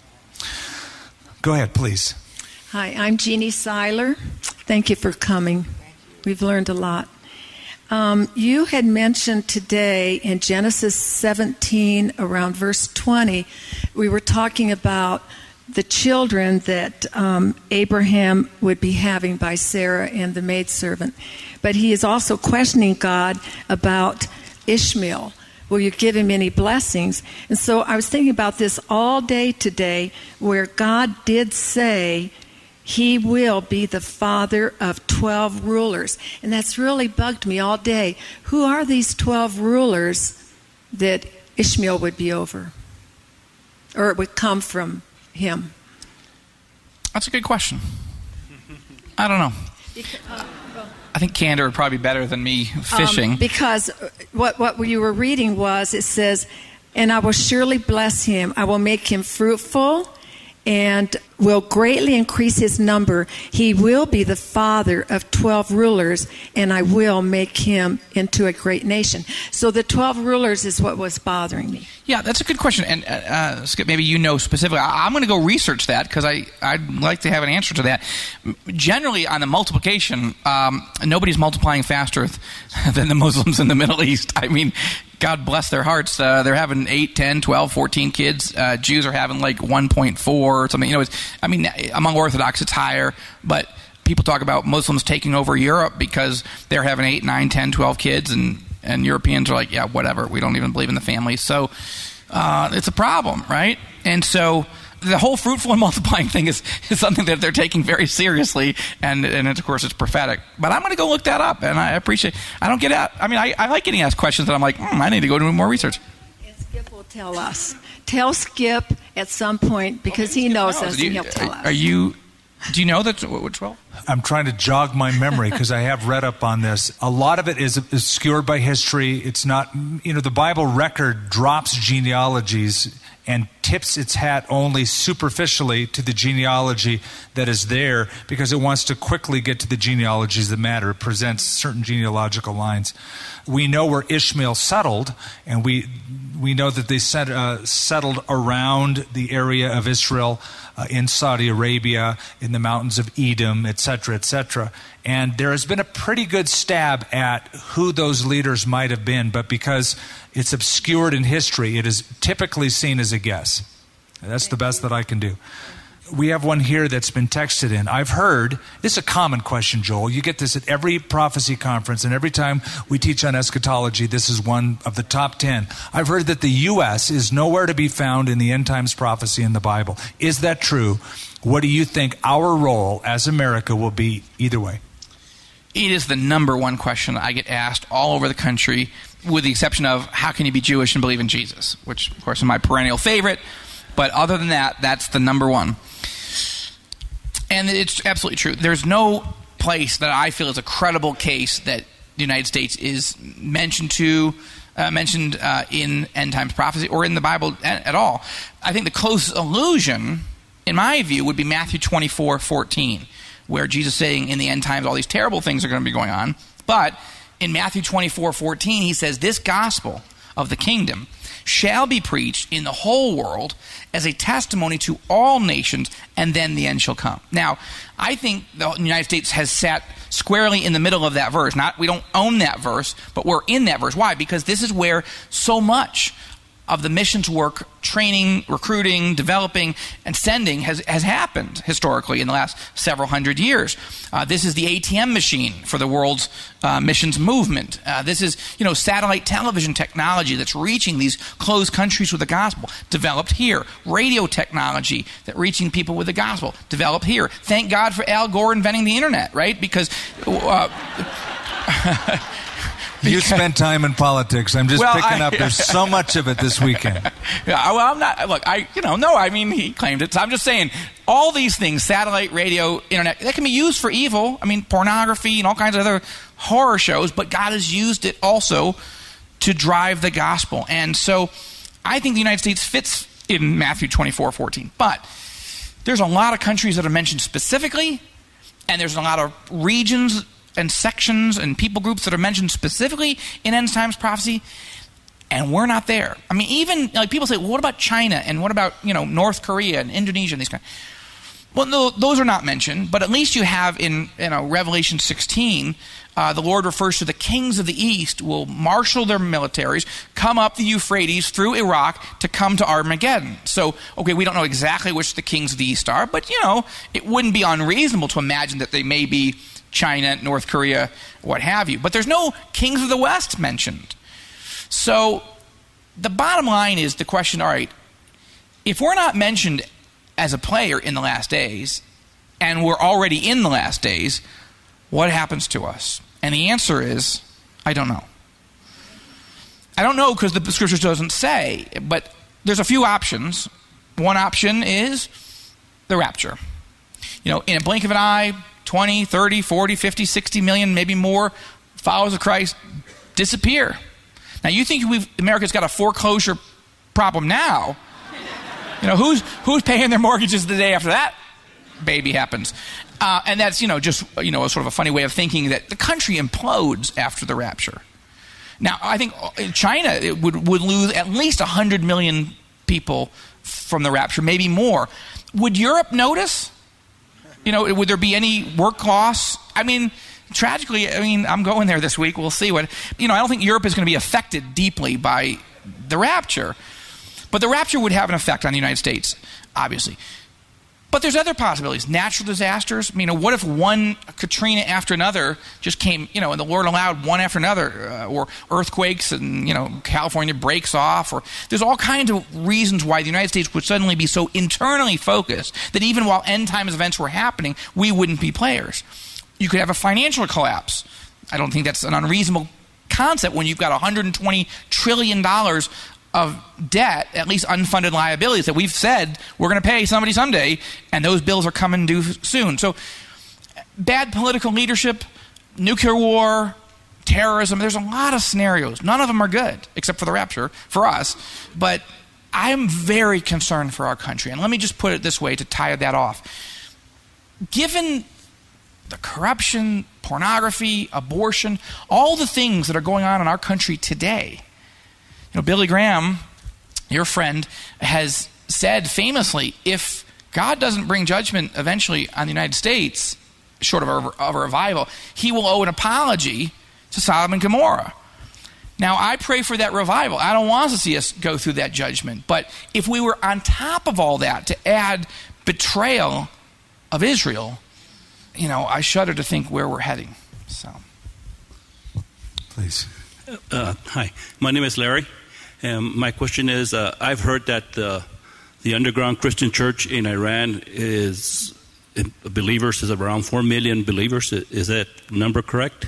Go ahead, please. Hi, I'm Jeannie Seiler. Thank you for coming. We've learned a lot. Um, you had mentioned today in Genesis seventeen, around verse twenty, we were talking about the children that um, Abraham would be having by Sarah and the maidservant. But he is also questioning God about Ishmael. Will you give him any blessings? And so I was thinking about this all day today, where God did say he will be the father of twelve rulers. And that's really bugged me all day. Who are these twelve rulers that Ishmael would be over? Or it would come from him? That's a good question. I don't know. I think candor would probably be better than me fishing. Um, because what, what you were reading was, it says, and I will surely bless him. I will make him fruitful and will greatly increase his number. He will be the father of twelve rulers, and I will make him into a great nation. So the twelve rulers is what was bothering me. Yeah, that's a good question. And uh, Skip, maybe you know specifically. I, I'm going to go research that because I, I'd like to have an answer to that. Generally, on the multiplication, um, nobody's multiplying faster th- than the Muslims in the Middle East. I mean, God bless their hearts. Uh, they're having eight, ten, twelve, fourteen kids. Uh, Jews are having like one point four or something. You know, it's, I mean, among Orthodox, it's higher, but people talk about Muslims taking over Europe because they're having eight, nine, ten, twelve kids, and, and Europeans are like, yeah, whatever. We don't even believe in the family. So uh, it's a problem, right? And so the whole fruitful and multiplying thing is, is something that they're taking very seriously, and and of course it's prophetic. But I'm going to go look that up, and I appreciate. I don't get out. I mean, I, I like getting asked questions that I'm like, hmm, I need to go do more research. And Skip will tell us. Tell Skip at some point because okay, he knows us, you, and he'll tell us. Are you? Do you know that what twelve? I'm trying to jog my memory because I have read up on this. A lot of it is obscured by history. It's not, you know, the Bible record drops genealogies and tips its hat only superficially to the genealogy that is there because it wants to quickly get to the genealogies that matter. It presents certain genealogical lines. We know where Ishmael settled, and we we know that they set, uh, settled around the area of Israel, uh, in Saudi Arabia, in the mountains of Edom, et cetera, et cetera. And there has been a pretty good stab at who those leaders might have been, but because it's obscured in history, it is typically seen as a guess. That's the best that I can do. We have one here that's been texted in. I've heard, this is a common question, Joel. You get this at every prophecy conference, and every time we teach on eschatology, this is one of the top ten. I've heard that the U S is nowhere to be found in the end times prophecy in the Bible. Is that true? What do you think our role as America will be either way? It is the number one question I get asked all over the country, with the exception of how can you be Jewish and believe in Jesus, which, of course, is my perennial favorite. But other than that, that's the number one. And it's absolutely true. There's no place that I feel is a credible case that the United States is mentioned to, uh, mentioned uh, in end times prophecy or in the Bible at, at all. I think the closest allusion, in my view, would be Matthew twenty-four fourteen, where Jesus is saying in the end times all these terrible things are going to be going on. But in Matthew twenty-four fourteen, he says, this gospel of the kingdom shall be preached in the whole world as a testimony to all nations, and then the end shall come. Now, I think the United States has sat squarely in the middle of that verse. Not, we don't own that verse, but we're in that verse. Why? Because this is where so much of the missions work, training, recruiting, developing, and sending has, has happened historically in the last several hundred years. Uh, this is the A T M machine for the world's uh, missions movement. Uh, this is, you know, satellite television technology that's reaching these closed countries with the gospel, developed here. Radio technology that reaching people with the gospel, developed here. Thank God for Al Gore inventing the internet, right? Because... Uh, You spent time in politics. I'm just well, picking I, up. There's so much of it this weekend. Yeah, well, I'm not. Look, I, you know, no. I mean, he claimed it. So I'm just saying, all these things, satellite, radio, internet, that can be used for evil. I mean, pornography and all kinds of other horror shows. But God has used it also to drive the gospel. And so, I think the United States fits in Matthew twenty-four fourteen. But there's a lot of countries that are mentioned specifically, and there's a lot of regions and sections and people groups that are mentioned specifically in end times prophecy, and we're not there. I mean, even like people say, well, what about China and what about, you know, North Korea and Indonesia and these kind? Well, no, those are not mentioned, but at least you have in, you know, Revelation sixteen, uh, the Lord refers to the kings of the east will marshal their militaries, come up the Euphrates through Iraq to come to Armageddon. So, okay, we don't know exactly which the kings of the east are, but, you know, it wouldn't be unreasonable to imagine that they may be China, North Korea, what have you. But there's no kings of the West mentioned. So the bottom line is the question, all right, if we're not mentioned as a player in the last days, and we're already in the last days, what happens to us? And the answer is, I don't know. I don't know because the scripture doesn't say, but there's a few options. One option is the rapture. You know, in a blink of an eye, twenty, thirty, forty, fifty, sixty million, maybe more followers of Christ disappear. Now, you think we've, America's got a foreclosure problem now. You know, who's who's paying their mortgages the day after that baby happens? Uh, and that's, you know, just, you know, a sort of a funny way of thinking that the country implodes after the rapture. Now, I think China it would, would lose at least one hundred million people from the rapture, maybe more. Would Europe notice? You know, would there be any work loss? I mean, tragically, I mean, I'm going there this week. We'll see what, you know, I don't think Europe is going to be affected deeply by the rapture. But the rapture would have an effect on the United States, obviously. But there's other possibilities. Natural disasters. I mean, you know, what if one Katrina after another just came, you know, and the Lord allowed one after another, uh, or earthquakes and, you know, California breaks off, or there's all kinds of reasons why the United States would suddenly be so internally focused that even while end times events were happening, we wouldn't be players. You could have a financial collapse. I don't think that's an unreasonable concept when you've got one hundred twenty trillion dollars of debt, at least unfunded liabilities, that we've said we're going to pay somebody someday, and those bills are coming due soon. So bad political leadership, nuclear war, terrorism, there's a lot of scenarios. None of them are good, except for the rapture, for us. But I'm very concerned for our country. And let me just put it this way to tie that off. Given the corruption, pornography, abortion, all the things that are going on in our country today, you know, Billy Graham, your friend, has said famously, if God doesn't bring judgment eventually on the United States, short of a, of a revival, he will owe an apology to Sodom and Gomorrah. Now, I pray for that revival. I don't want to see us go through that judgment. But if we were on top of all that to add betrayal of Israel, you know, I shudder to think where we're heading. So, please. Uh, hi, my name is Larry. Um, my question is, uh, I've heard that uh, the underground Christian church in Iran is uh, believers is around four million believers. Is that number correct?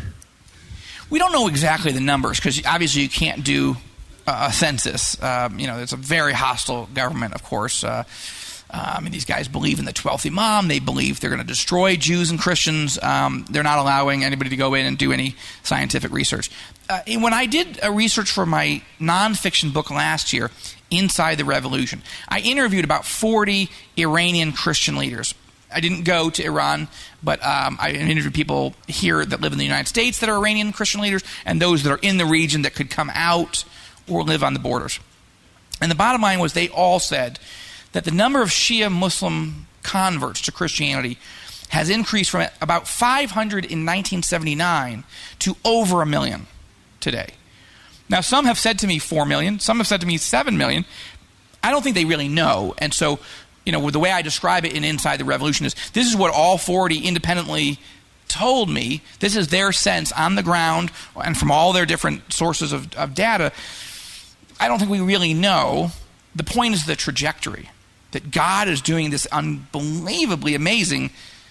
We don't know exactly the numbers because obviously you can't do uh, a census. Um, you know, it's a very hostile government, of course. Uh, uh, I mean, these guys believe in the twelfth Imam. They believe they're going to destroy Jews and Christians. Um, they're not allowing anybody to go in and do any scientific research. Uh, when I did a research for my nonfiction book last year, Inside the Revolution, I interviewed about forty Iranian Christian leaders. I didn't go to Iran, but um, I interviewed people here that live in the United States that are Iranian Christian leaders, and those that are in the region that could come out or live on the borders. And the bottom line was they all said that the number of Shia Muslim converts to Christianity has increased from about five hundred in nineteen seventy-nine to over a million today. Now, some have said to me four million, some have said to me seven million. I don't think they really know. And so, you know, the way I describe it in Inside the Revolution is this is what all forty independently told me. This is their sense on the ground and from all their different sources of, of data. I don't think we really know. The point is the trajectory, that God is doing this unbelievably amazing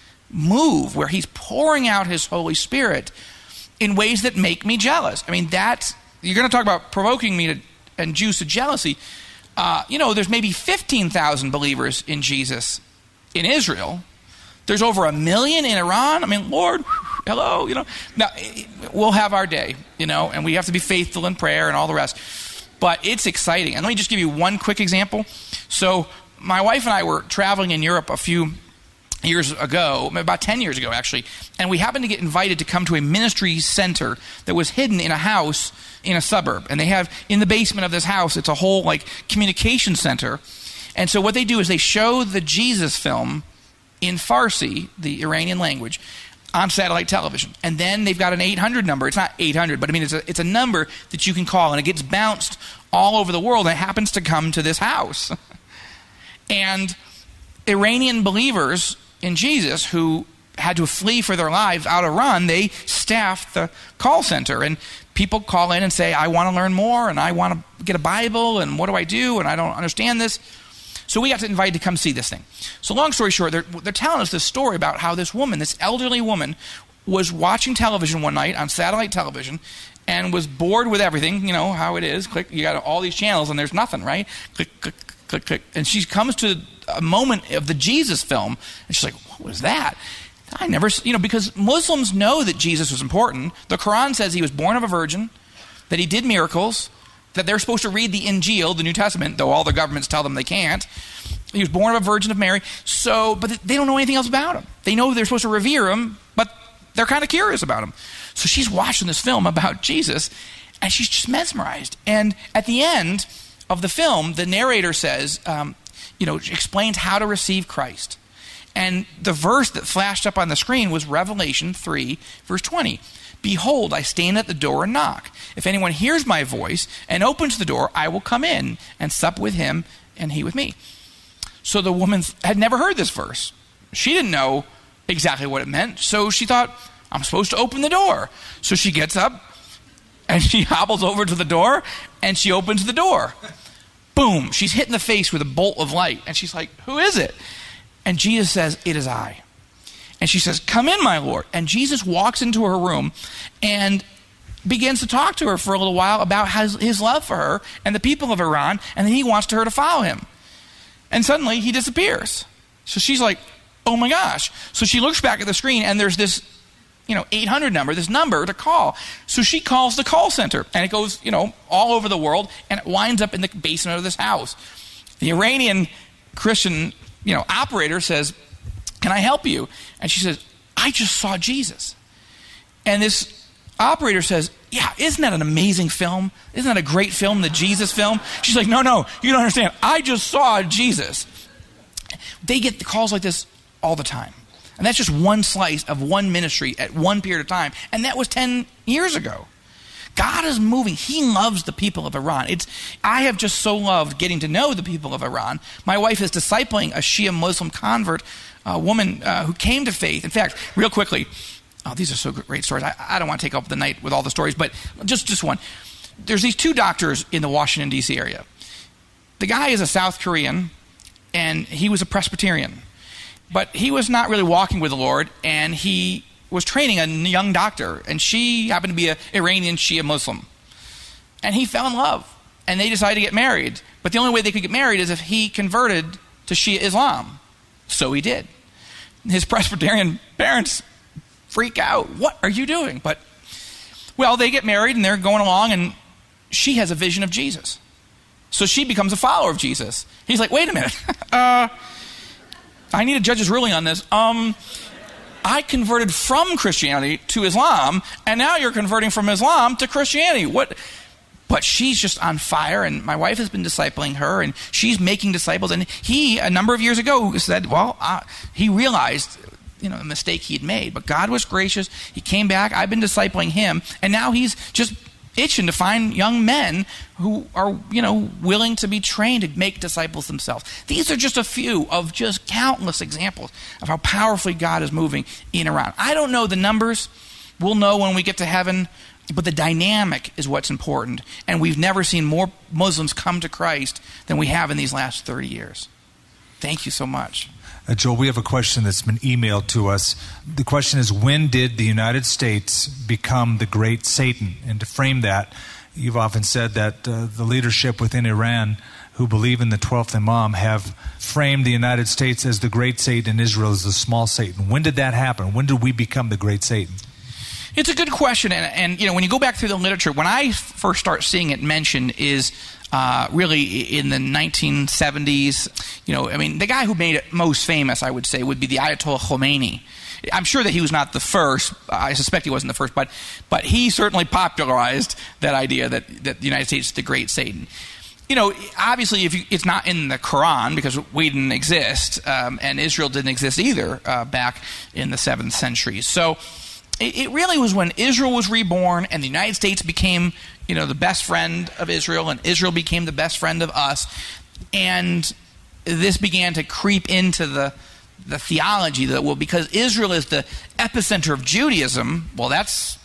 move where he's pouring out his Holy Spirit in ways that make me jealous. I mean, that's, you're going to talk about provoking me to, and Jews to jealousy. Uh, you know, there's maybe fifteen thousand believers in Jesus in Israel. There's over a million in Iran. I mean, Lord, hello, you know. Now, we'll have our day, you know, and we have to be faithful in prayer and all the rest. But it's exciting. And let me just give you one quick example. So my wife and I were traveling in Europe a few years ago, about ten years ago actually, and we happened to get invited to come to a ministry center that was hidden in a house in a suburb. And they have, in the basement of this house, it's a whole like communication center. And so what they do is they show the Jesus film in Farsi, the Iranian language, on satellite television. And then they've got an eight hundred number. It's not eight hundred, but I mean it's a, it's a number that you can call, and it gets bounced all over the world, and it happens to come to this house. And Iranian believers in Jesus who had to flee for their lives out of Iran, they staffed the call center. And people call in and say, I want to learn more, and I want to get a Bible, and what do I do, and I don't understand this. So we got invited to come see this thing. So long story short, they're, they're telling us this story about how this woman, this elderly woman, was watching television one night on satellite television and was bored with everything, you know, how it is. Click, you got all these channels and there's nothing, right? Click, click, click, click. And she comes to a moment of the Jesus film, and she's like, what was that? I never, you know, because Muslims know that Jesus was important. The Quran says he was born of a virgin, that he did miracles, that they're supposed to read the Injil, the New Testament, though all the governments tell them they can't. He was born of a virgin of Mary. So, but they don't know anything else about him. They know they're supposed to revere him, but they're kind of curious about him. So she's watching this film about Jesus, and she's just mesmerized. And at the end of the film, the narrator says, um, you know, explains how to receive Christ. And the verse that flashed up on the screen was Revelation three, verse twenty. Behold, I stand at the door and knock. If anyone hears my voice and opens the door, I will come in and sup with him and he with me. So the woman had never heard this verse. She didn't know exactly what it meant. So she thought, I'm supposed to open the door. So she gets up and she hobbles over to the door and she opens the door. Boom, she's hit in the face with a bolt of light. And she's like, who is it? And Jesus says, it is I. And she says, come in, my Lord. And Jesus walks into her room and begins to talk to her for a little while about his, his love for her and the people of Iran, and then he wants her to follow him. And suddenly he disappears. So she's like, oh my gosh. So she looks back at the screen and there's this, you know, eight hundred number, this number to call. So she calls the call center and it goes, you know, all over the world and it winds up in the basement of this house. The Iranian Christian, you know, operator says, can I help you? And she says, I just saw Jesus. And this operator says, yeah, isn't that an amazing film? Isn't that a great film, the Jesus film? She's like, no, no, you don't understand. I just saw Jesus. They get the calls like this all the time. And that's just one slice of one ministry at one period of time. And that was ten years ago. God is moving. He loves the people of Iran. It's, I have just so loved getting to know the people of Iran. My wife is discipling a Shia Muslim convert, a woman uh, who came to faith. In fact, real quickly, oh, these are so great stories. I, I don't want to take up the night with all the stories, but just, just one. There's these two doctors in the Washington, D C area. The guy is a South Korean, and he was a Presbyterian. But he was not really walking with the Lord, and he was training a young doctor, and she happened to be an Iranian Shia Muslim. And he fell in love, and they decided to get married. But the only way they could get married is if he converted to Shia Islam. So he did. His Presbyterian parents freak out. What are you doing? But, well, they get married, and they're going along, and she has a vision of Jesus. So she becomes a follower of Jesus. He's like, wait a minute. uh, I need a judge's ruling on this. Um... I converted from Christianity to Islam, and now you're converting from Islam to Christianity. What? But she's just on fire, and my wife has been discipling her, and she's making disciples. And he, a number of years ago, said, well, uh, he realized, you know, the mistake he'd made. But God was gracious. He came back. I've been discipling him, and now he's just itching to find young men who are, you know, willing to be trained to make disciples themselves. These are just a few of just countless examples of how powerfully God is moving in Iran. I don't know the numbers. We'll know when we get to heaven, but the dynamic is what's important. And we've never seen more Muslims come to Christ than we have in these last thirty years. Thank you so much. Uh, Joel, we have a question that's been emailed to us. The question is, when did the United States become the great Satan? And to frame that, you've often said that uh, the leadership within Iran who believe in the twelfth Imam have framed the United States as the great Satan and Israel as the small Satan. When did that happen? When did we become the great Satan? It's a good question. And, and you know, when you go back through the literature, when I first start seeing it mentioned is Uh, really in the nineteen seventies. You know, I mean, the guy who made it most famous, I would say, would be the Ayatollah Khomeini. I'm sure that he was not the first. I suspect he wasn't the first, but but he certainly popularized that idea that, that the United States is the great Satan. You know, obviously, if you, it's not in the Quran because we didn't exist, um, and Israel didn't exist either uh, back in the seventh century. So it, it really was when Israel was reborn and the United States became, you know, the best friend of Israel, and Israel became the best friend of us. And this began to creep into the the theology that, well, because Israel is the epicenter of Judaism, well, that's,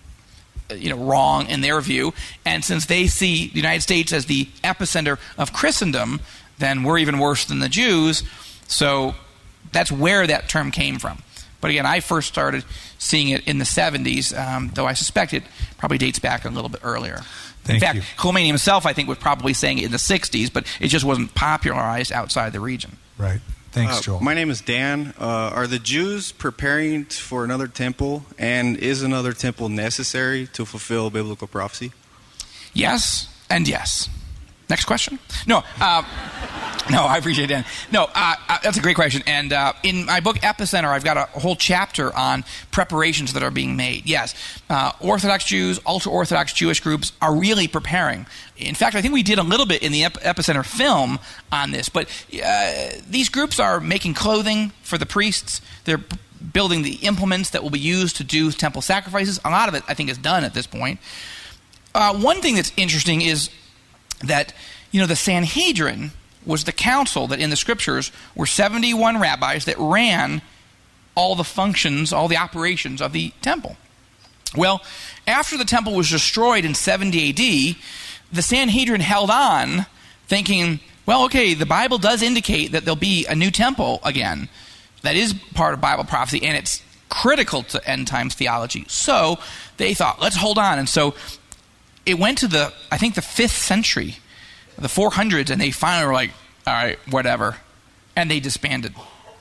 you know, wrong in their view. And since they see the United States as the epicenter of Christendom, then we're even worse than the Jews. So that's where that term came from. But again, I first started seeing it in the seventies, um, though I suspect it probably dates back a little bit earlier. Thank in fact, you. Khomeini himself, I think, was probably saying it in the sixties, but it just wasn't popularized outside the region. Right. Thanks, Uh, Joel. my name is Dan. Uh, are the Jews preparing t- for another temple, and is another temple necessary to fulfill biblical prophecy? Yes and yes. Next question? No, uh, no, I appreciate that. No, uh, uh, that's a great question. And uh, in my book, Epicenter, I've got a whole chapter on preparations that are being made. Yes, uh, Orthodox Jews, ultra-Orthodox Jewish groups are really preparing. In fact, I think we did a little bit in the Ep- Epicenter film on this. But uh, these groups are making clothing for the priests. They're b- building the implements that will be used to do temple sacrifices. A lot of it, I think, is done at this point. Uh, one thing that's interesting is that, you know, the Sanhedrin was the council that in the scriptures were seventy-one rabbis that ran all the functions, all the operations of the temple. Well, after the temple was destroyed in seventy A D, the Sanhedrin held on thinking, well, okay, the Bible does indicate that there'll be a new temple again. That is part of Bible prophecy, and it's critical to end times theology. So they thought, let's hold on. And so it went to the, I think, the fifth century, the four hundreds, and they finally were like, all right, whatever. And they disbanded.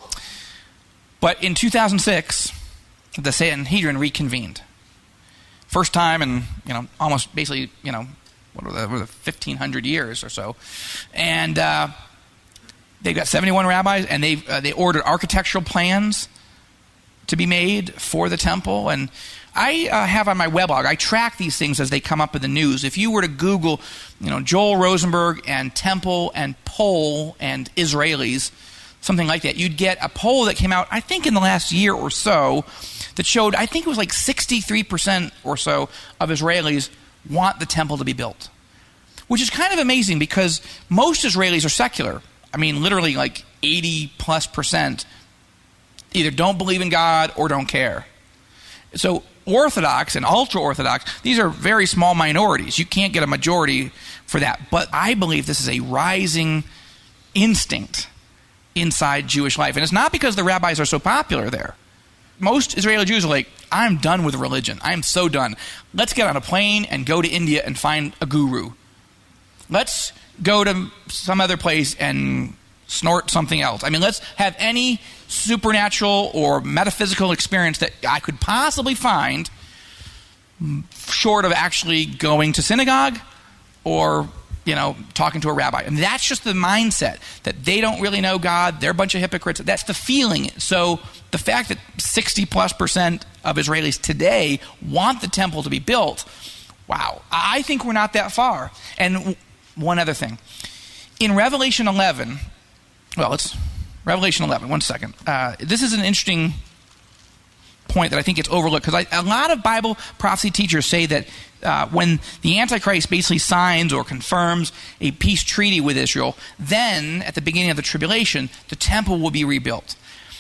But in two thousand six, the Sanhedrin reconvened. First time in, you know, almost basically, you know, what were the, what were the fifteen hundred years or so. And uh, they've got seventy-one rabbis, and they uh, they ordered architectural plans to be made for the temple. And I uh, have on my weblog, I track these things as they come up in the news. If you were to Google, you know, Joel Rosenberg and temple and pole and Israelis, something like that, you'd get a poll that came out, I think, in the last year or so that showed, I think it was like sixty-three percent or so of Israelis want the temple to be built, which is kind of amazing because most Israelis are secular. I mean, literally like eighty plus percent either don't believe in God or don't care. So Orthodox and ultra-Orthodox, these are very small minorities. You can't get a majority for that. But I believe this is a rising instinct inside Jewish life. And it's not because the rabbis are so popular there. Most Israeli Jews are like, I'm done with religion. I'm so done. Let's get on a plane and go to India and find a guru. Let's go to some other place and snort something else. I mean, let's have any supernatural or metaphysical experience that I could possibly find short of actually going to synagogue or, you know, talking to a rabbi. And that's just the mindset that they don't really know God. They're a bunch of hypocrites. That's the feeling. So the fact that sixty plus percent of Israelis today want the temple to be built, wow, I think we're not that far. And one other thing. In Revelation eleven, well, it's Revelation eleven, one second. Uh, this is an interesting point that I think gets overlooked because a lot of Bible prophecy teachers say that uh, when the Antichrist basically signs or confirms a peace treaty with Israel, then at the beginning of the tribulation, the temple will be rebuilt.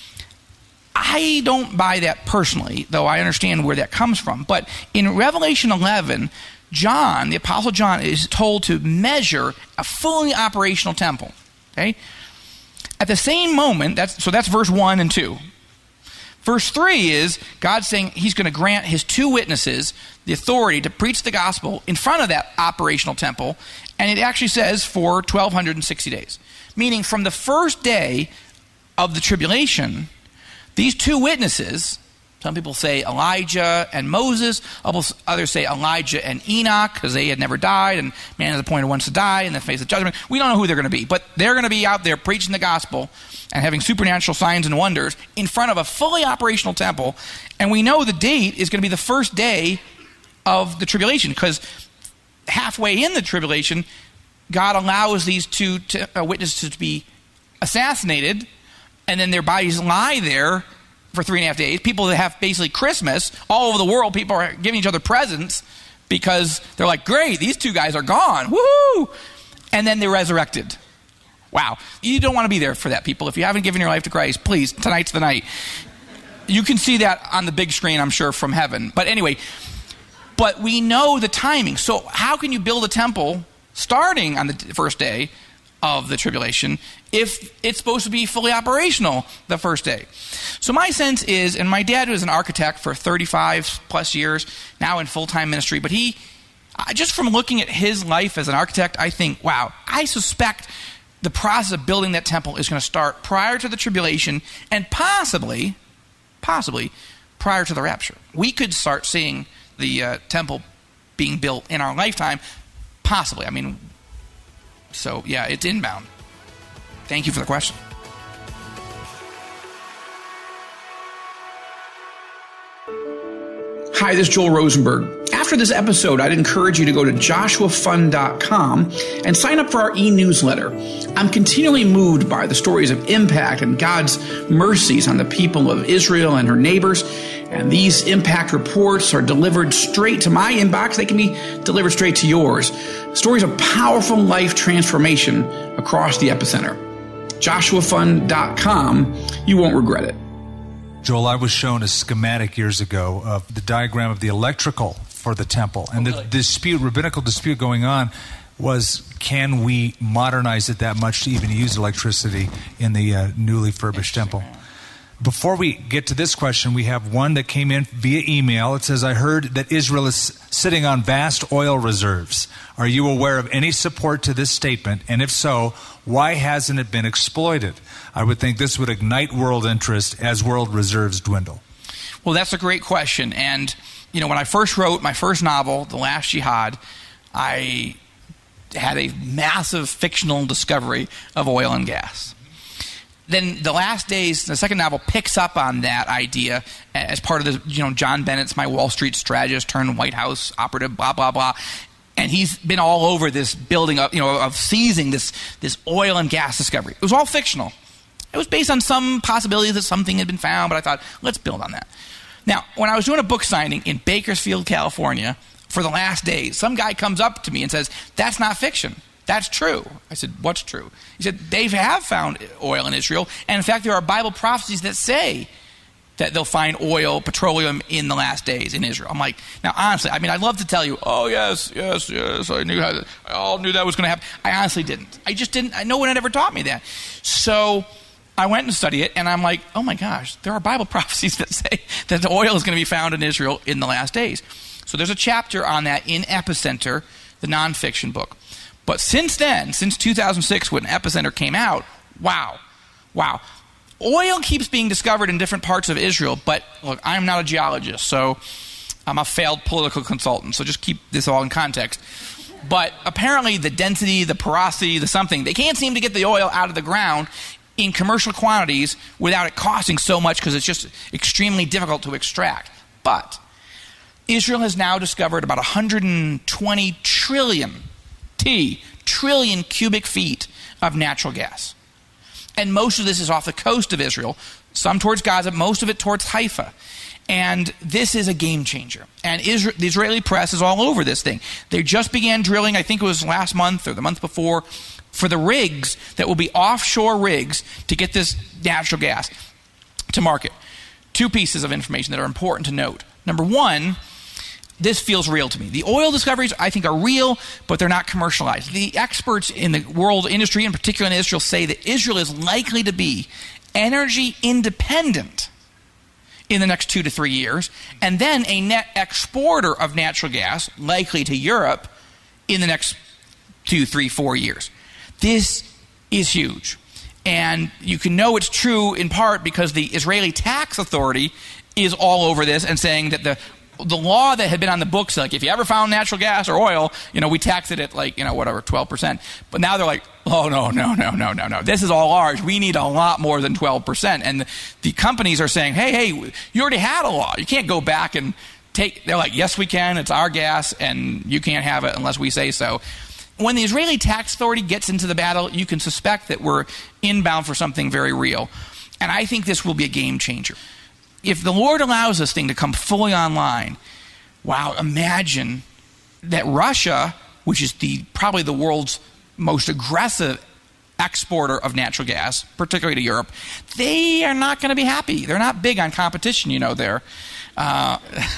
I don't buy that personally, though I understand where that comes from. But in Revelation eleven, John, the Apostle John, is told to measure a fully operational temple. Okay? At the same moment, that's so that's verse one and two. Verse three is God saying he's going to grant his two witnesses the authority to preach the gospel in front of that operational temple, and it actually says for twelve sixty days. Meaning from the first day of the tribulation, these two witnesses, some people say Elijah and Moses, others say Elijah and Enoch because they had never died and man is appointed once to die in the face of judgment. We don't know who they're going to be, but they're going to be out there preaching the gospel and having supernatural signs and wonders in front of a fully operational temple. And we know the date is going to be the first day of the tribulation because halfway in the tribulation, God allows these two t- uh, witnesses to be assassinated, and then their bodies lie there for three and a half days. People that have basically Christmas all over the world, people are giving each other presents because they're like, great, these two guys are gone. Woohoo! And then they're resurrected. Wow. You don't want to be there for that, people. If you haven't given your life to Christ, please, tonight's the night. You can see that on the big screen, I'm sure, from heaven. But anyway, but we know the timing. So how can you build a temple starting on the first day of the tribulation if it's supposed to be fully operational the first day? So my sense is, and my dad was an architect for thirty-five plus years, now in full-time ministry, but he, just from looking at his life as an architect, I think, wow, I suspect the process of building that temple is going to start prior to the tribulation and possibly, possibly prior to the rapture. We could start seeing the uh, temple being built in our lifetime, possibly. I mean, so yeah, it's inbound. Thank you for the question. Hi, this is Joel Rosenberg. After this episode, I'd encourage you to go to joshua fund dot com and sign up for our e-newsletter. I'm continually moved by the stories of impact and God's mercies on the people of Israel and her neighbors. And these impact reports are delivered straight to my inbox. They can be delivered straight to yours. Stories of powerful life transformation across the epicenter. joshua fund dot com. You won't regret it. Joel, I was shown a schematic years ago of the diagram of the electrical for the temple. And the dispute, rabbinical dispute going on was, can we modernize it that much to even use electricity in the uh, newly furbished temple? Before we get to this question, we have one that came in via email. It says, I heard that Israel is sitting on vast oil reserves. Are you aware of any support to this statement? And if so, why hasn't it been exploited? I would think this would ignite world interest as world reserves dwindle. Well, that's a great question. And, you know, when I first wrote my first novel, The Last Jihad, I had a massive fictional discovery of oil and gas. Then The Last Days, the second novel, picks up on that idea as part of the, you know, John Bennett's My Wall Street Strategist turned White House operative, blah, blah, blah. And he's been all over this building up, you know, of seizing this, this oil and gas discovery. It was all fictional. It was based on some possibility that something had been found, but I thought, let's build on that. Now, when I was doing a book signing in Bakersfield, California, for The Last Days, some guy comes up to me and says, that's not fiction. That's true. I said, what's true? He said, they have found oil in Israel. And in fact, there are Bible prophecies that say that they'll find oil, petroleum in the last days in Israel. I'm like, now honestly, I mean, I'd love to tell you, oh yes, yes, yes, I knew how, I all knew that was going to happen. I honestly didn't. I just didn't. I, no one had ever taught me that. So I went and studied it, and I'm like, oh my gosh, there are Bible prophecies that say that the oil is going to be found in Israel in the last days. So there's a chapter on that in Epicenter, the nonfiction book. But since then, since two thousand six when Epicenter came out, wow, wow. Oil keeps being discovered in different parts of Israel, but look, I'm not a geologist, so I'm a failed political consultant, so just keep this all in context. But apparently the density, the porosity, the something, they can't seem to get the oil out of the ground in commercial quantities without it costing so much because it's just extremely difficult to extract. But Israel has now discovered about one hundred twenty trillion T, trillion cubic feet of natural gas. And most of this is off the coast of Israel, some towards Gaza, most of it towards Haifa. And this is a game changer. And Israel, the Israeli press is all over this thing. They just began drilling, I think it was last month or the month before, for the rigs that will be offshore rigs to get this natural gas to market. Two pieces of information that are important to note. Number one, this feels real to me. The oil discoveries, I think, are real, but they're not commercialized. The experts in the world industry, in particular in Israel, say that Israel is likely to be energy independent in the next two to three years, and then a net exporter of natural gas, likely to Europe, in the next two, three, four years. This is huge. And you can know it's true in part because the Israeli tax authority is all over this and saying that the the law that had been on the books, like if you ever found natural gas or oil, you know, we tax it at like, you know, whatever, twelve percent. But now they're like, oh, no, no, no, no, no, no. This is all ours. We need a lot more than twelve percent. And the, the companies are saying, hey, hey, you already had a law. You can't go back and take, they're like, yes, we can. It's our gas and you can't have it unless we say so. When the Israeli tax authority gets into the battle, you can suspect that we're inbound for something very real. And I think this will be a game changer. If the Lord allows this thing to come fully online, wow, imagine that Russia, which is the probably the world's most aggressive exporter of natural gas, particularly to Europe, they are not going to be happy. They're not big on competition, you know, there. Uh,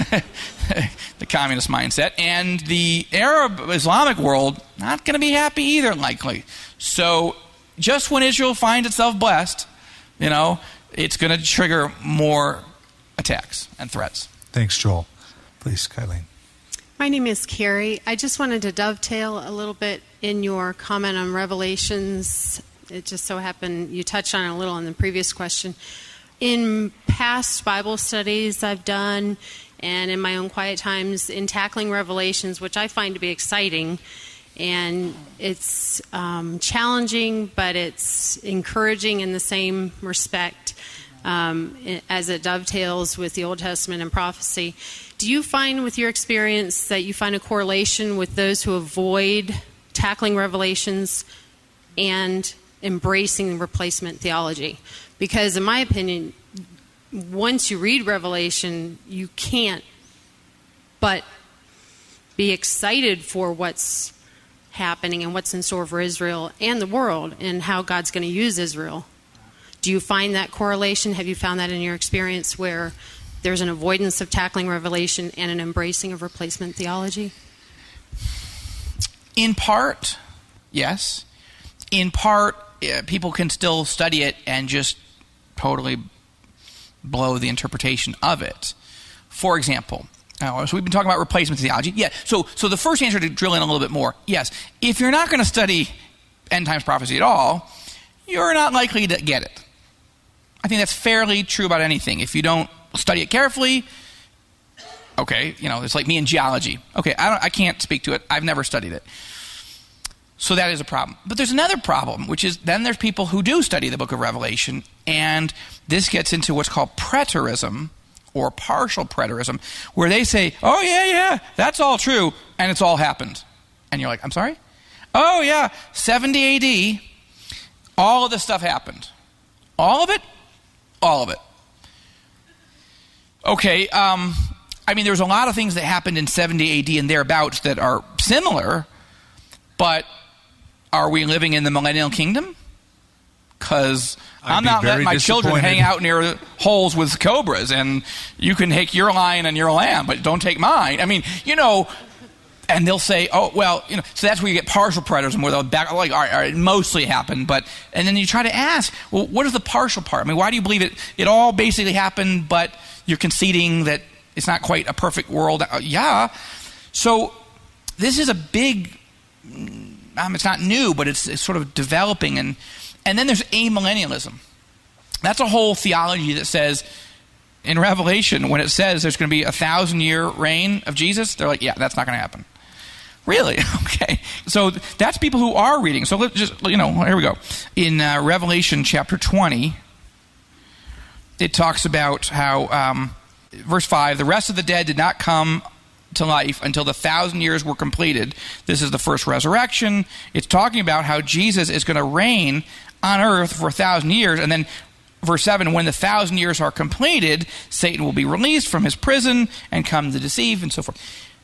the communist mindset. And the Arab Islamic world, not going to be happy either, likely. So just when Israel finds itself blessed, you know, it's going to trigger more attacks and threats. Thanks, Joel. Please, Kylene. My name is Carrie. I just wanted to dovetail a little bit in your comment on Revelations it just so happened you touched on it a little in the previous question. In past Bible studies I've done, and in my own quiet times, in tackling Revelations, which I find to be exciting, and it's um, challenging, but it's encouraging in the same respect um, as it dovetails with the Old Testament and prophecy. Do you find with your experience that you find a correlation with those who avoid tackling Revelations and embracing replacement theology? Because in my opinion, once you read Revelation, you can't but be excited for what's happening and what's in store for Israel and the world and how God's going to use Israel. Do you find that correlation? Have you found that in your experience where there's an avoidance of tackling Revelation and an embracing of replacement theology? In part, yes. In part, uh, people can still study it and just totally blow the interpretation of it. For example, uh, so we've been talking about replacement theology. Yeah. So, so the first answer to drill in a little bit more, yes. If you're not going to study end times prophecy at all, you're not likely to get it. I think that's fairly true about anything. If you don't study it carefully, okay, you know, it's like me in geology. Okay, I don't, I can't speak to it. I've never studied it. So that is a problem. But there's another problem, which is then there's people who do study the book of Revelation, and this gets into what's called preterism, or partial preterism, where they say, oh, yeah, yeah, that's all true, and it's all happened. And you're like, I'm sorry? Oh, yeah, seventy A D, all of this stuff happened. All of it? All of it. Okay, um, I mean, there's a lot of things that happened in seventy A D and thereabouts that are similar, but are we living in the millennial kingdom? Because I'm not letting my children hang out near holes with cobras, and you can take your lion and your lamb, but don't take mine. I mean, you know, and they'll say, oh, well, you know, so that's where you get partial preterism, where they'll back, like, all right, all right, it mostly happened, but, and then you try to ask, well, what is the partial part? I mean, why do you believe it, it all basically happened, but you're conceding that it's not quite a perfect world? Uh, yeah. So this is a big, um, it's not new, but it's, it's sort of developing. And, and then there's amillennialism. That's a whole theology that says, in Revelation, when it says there's going to be a thousand-year reign of Jesus, they're like, yeah, that's not going to happen. Really? Okay. So that's people who are reading. So let's just, you know, here we go. In uh, Revelation chapter twenty, it talks about how, um, verse five, the rest of the dead did not come to life until the thousand years were completed. This is the first resurrection. It's talking about how Jesus is going to reign on earth for a thousand years. And then verse seven, when the thousand years are completed, Satan will be released from his prison and come to deceive and so forth.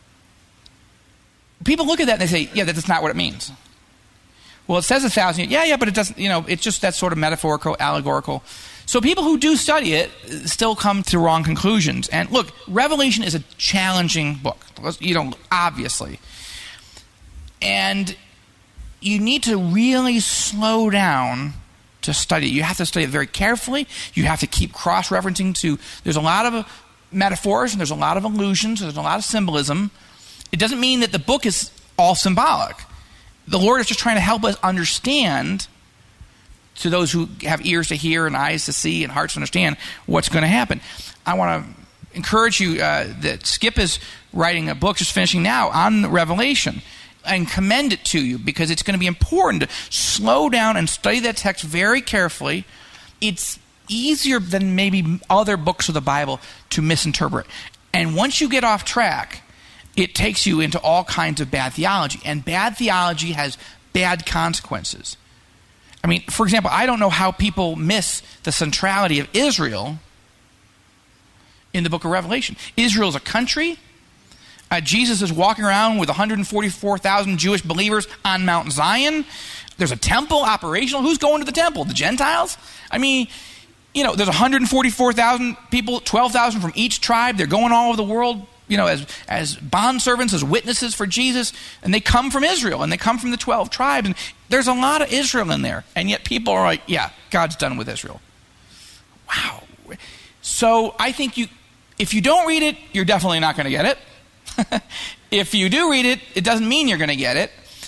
People look at that and they say, yeah, that's not what it means. Well, it says a thousand years. Yeah, yeah, but it doesn't, you know, it's just that sort of metaphorical, allegorical. So people who do study it still come to wrong conclusions. And look, Revelation is a challenging book, you know, obviously. And you need to really slow down to study it. You have to study it very carefully. You have to keep cross-referencing to, there's a lot of metaphors and there's a lot of allusions, there's a lot of symbolism. It doesn't mean that the book is all symbolic. The Lord is just trying to help us understand, to those who have ears to hear and eyes to see and hearts to understand, what's going to happen. I want to encourage you uh, that Skip is writing a book, just finishing now, on Revelation, and commend it to you, because it's going to be important to slow down and study that text very carefully. It's easier than maybe other books of the Bible to misinterpret. And once you get off track, it takes you into all kinds of bad theology. And bad theology has bad consequences. I mean, for example, I don't know how people miss the centrality of Israel in the book of Revelation. Israel is a country. Uh, Jesus is walking around with one hundred forty-four thousand Jewish believers on Mount Zion. There's a temple operational. Who's going to the temple? The Gentiles? I mean, you know, there's one hundred forty-four thousand people, twelve thousand from each tribe. They're going all over the world, you know, as as bondservants, as witnesses for Jesus. And they come from Israel, and they come from the twelve tribes. And there's a lot of Israel in there. And yet people are like, yeah, God's done with Israel. Wow. So I think you, if you don't read it, you're definitely not going to get it. If you do read it, it doesn't mean you're going to get it.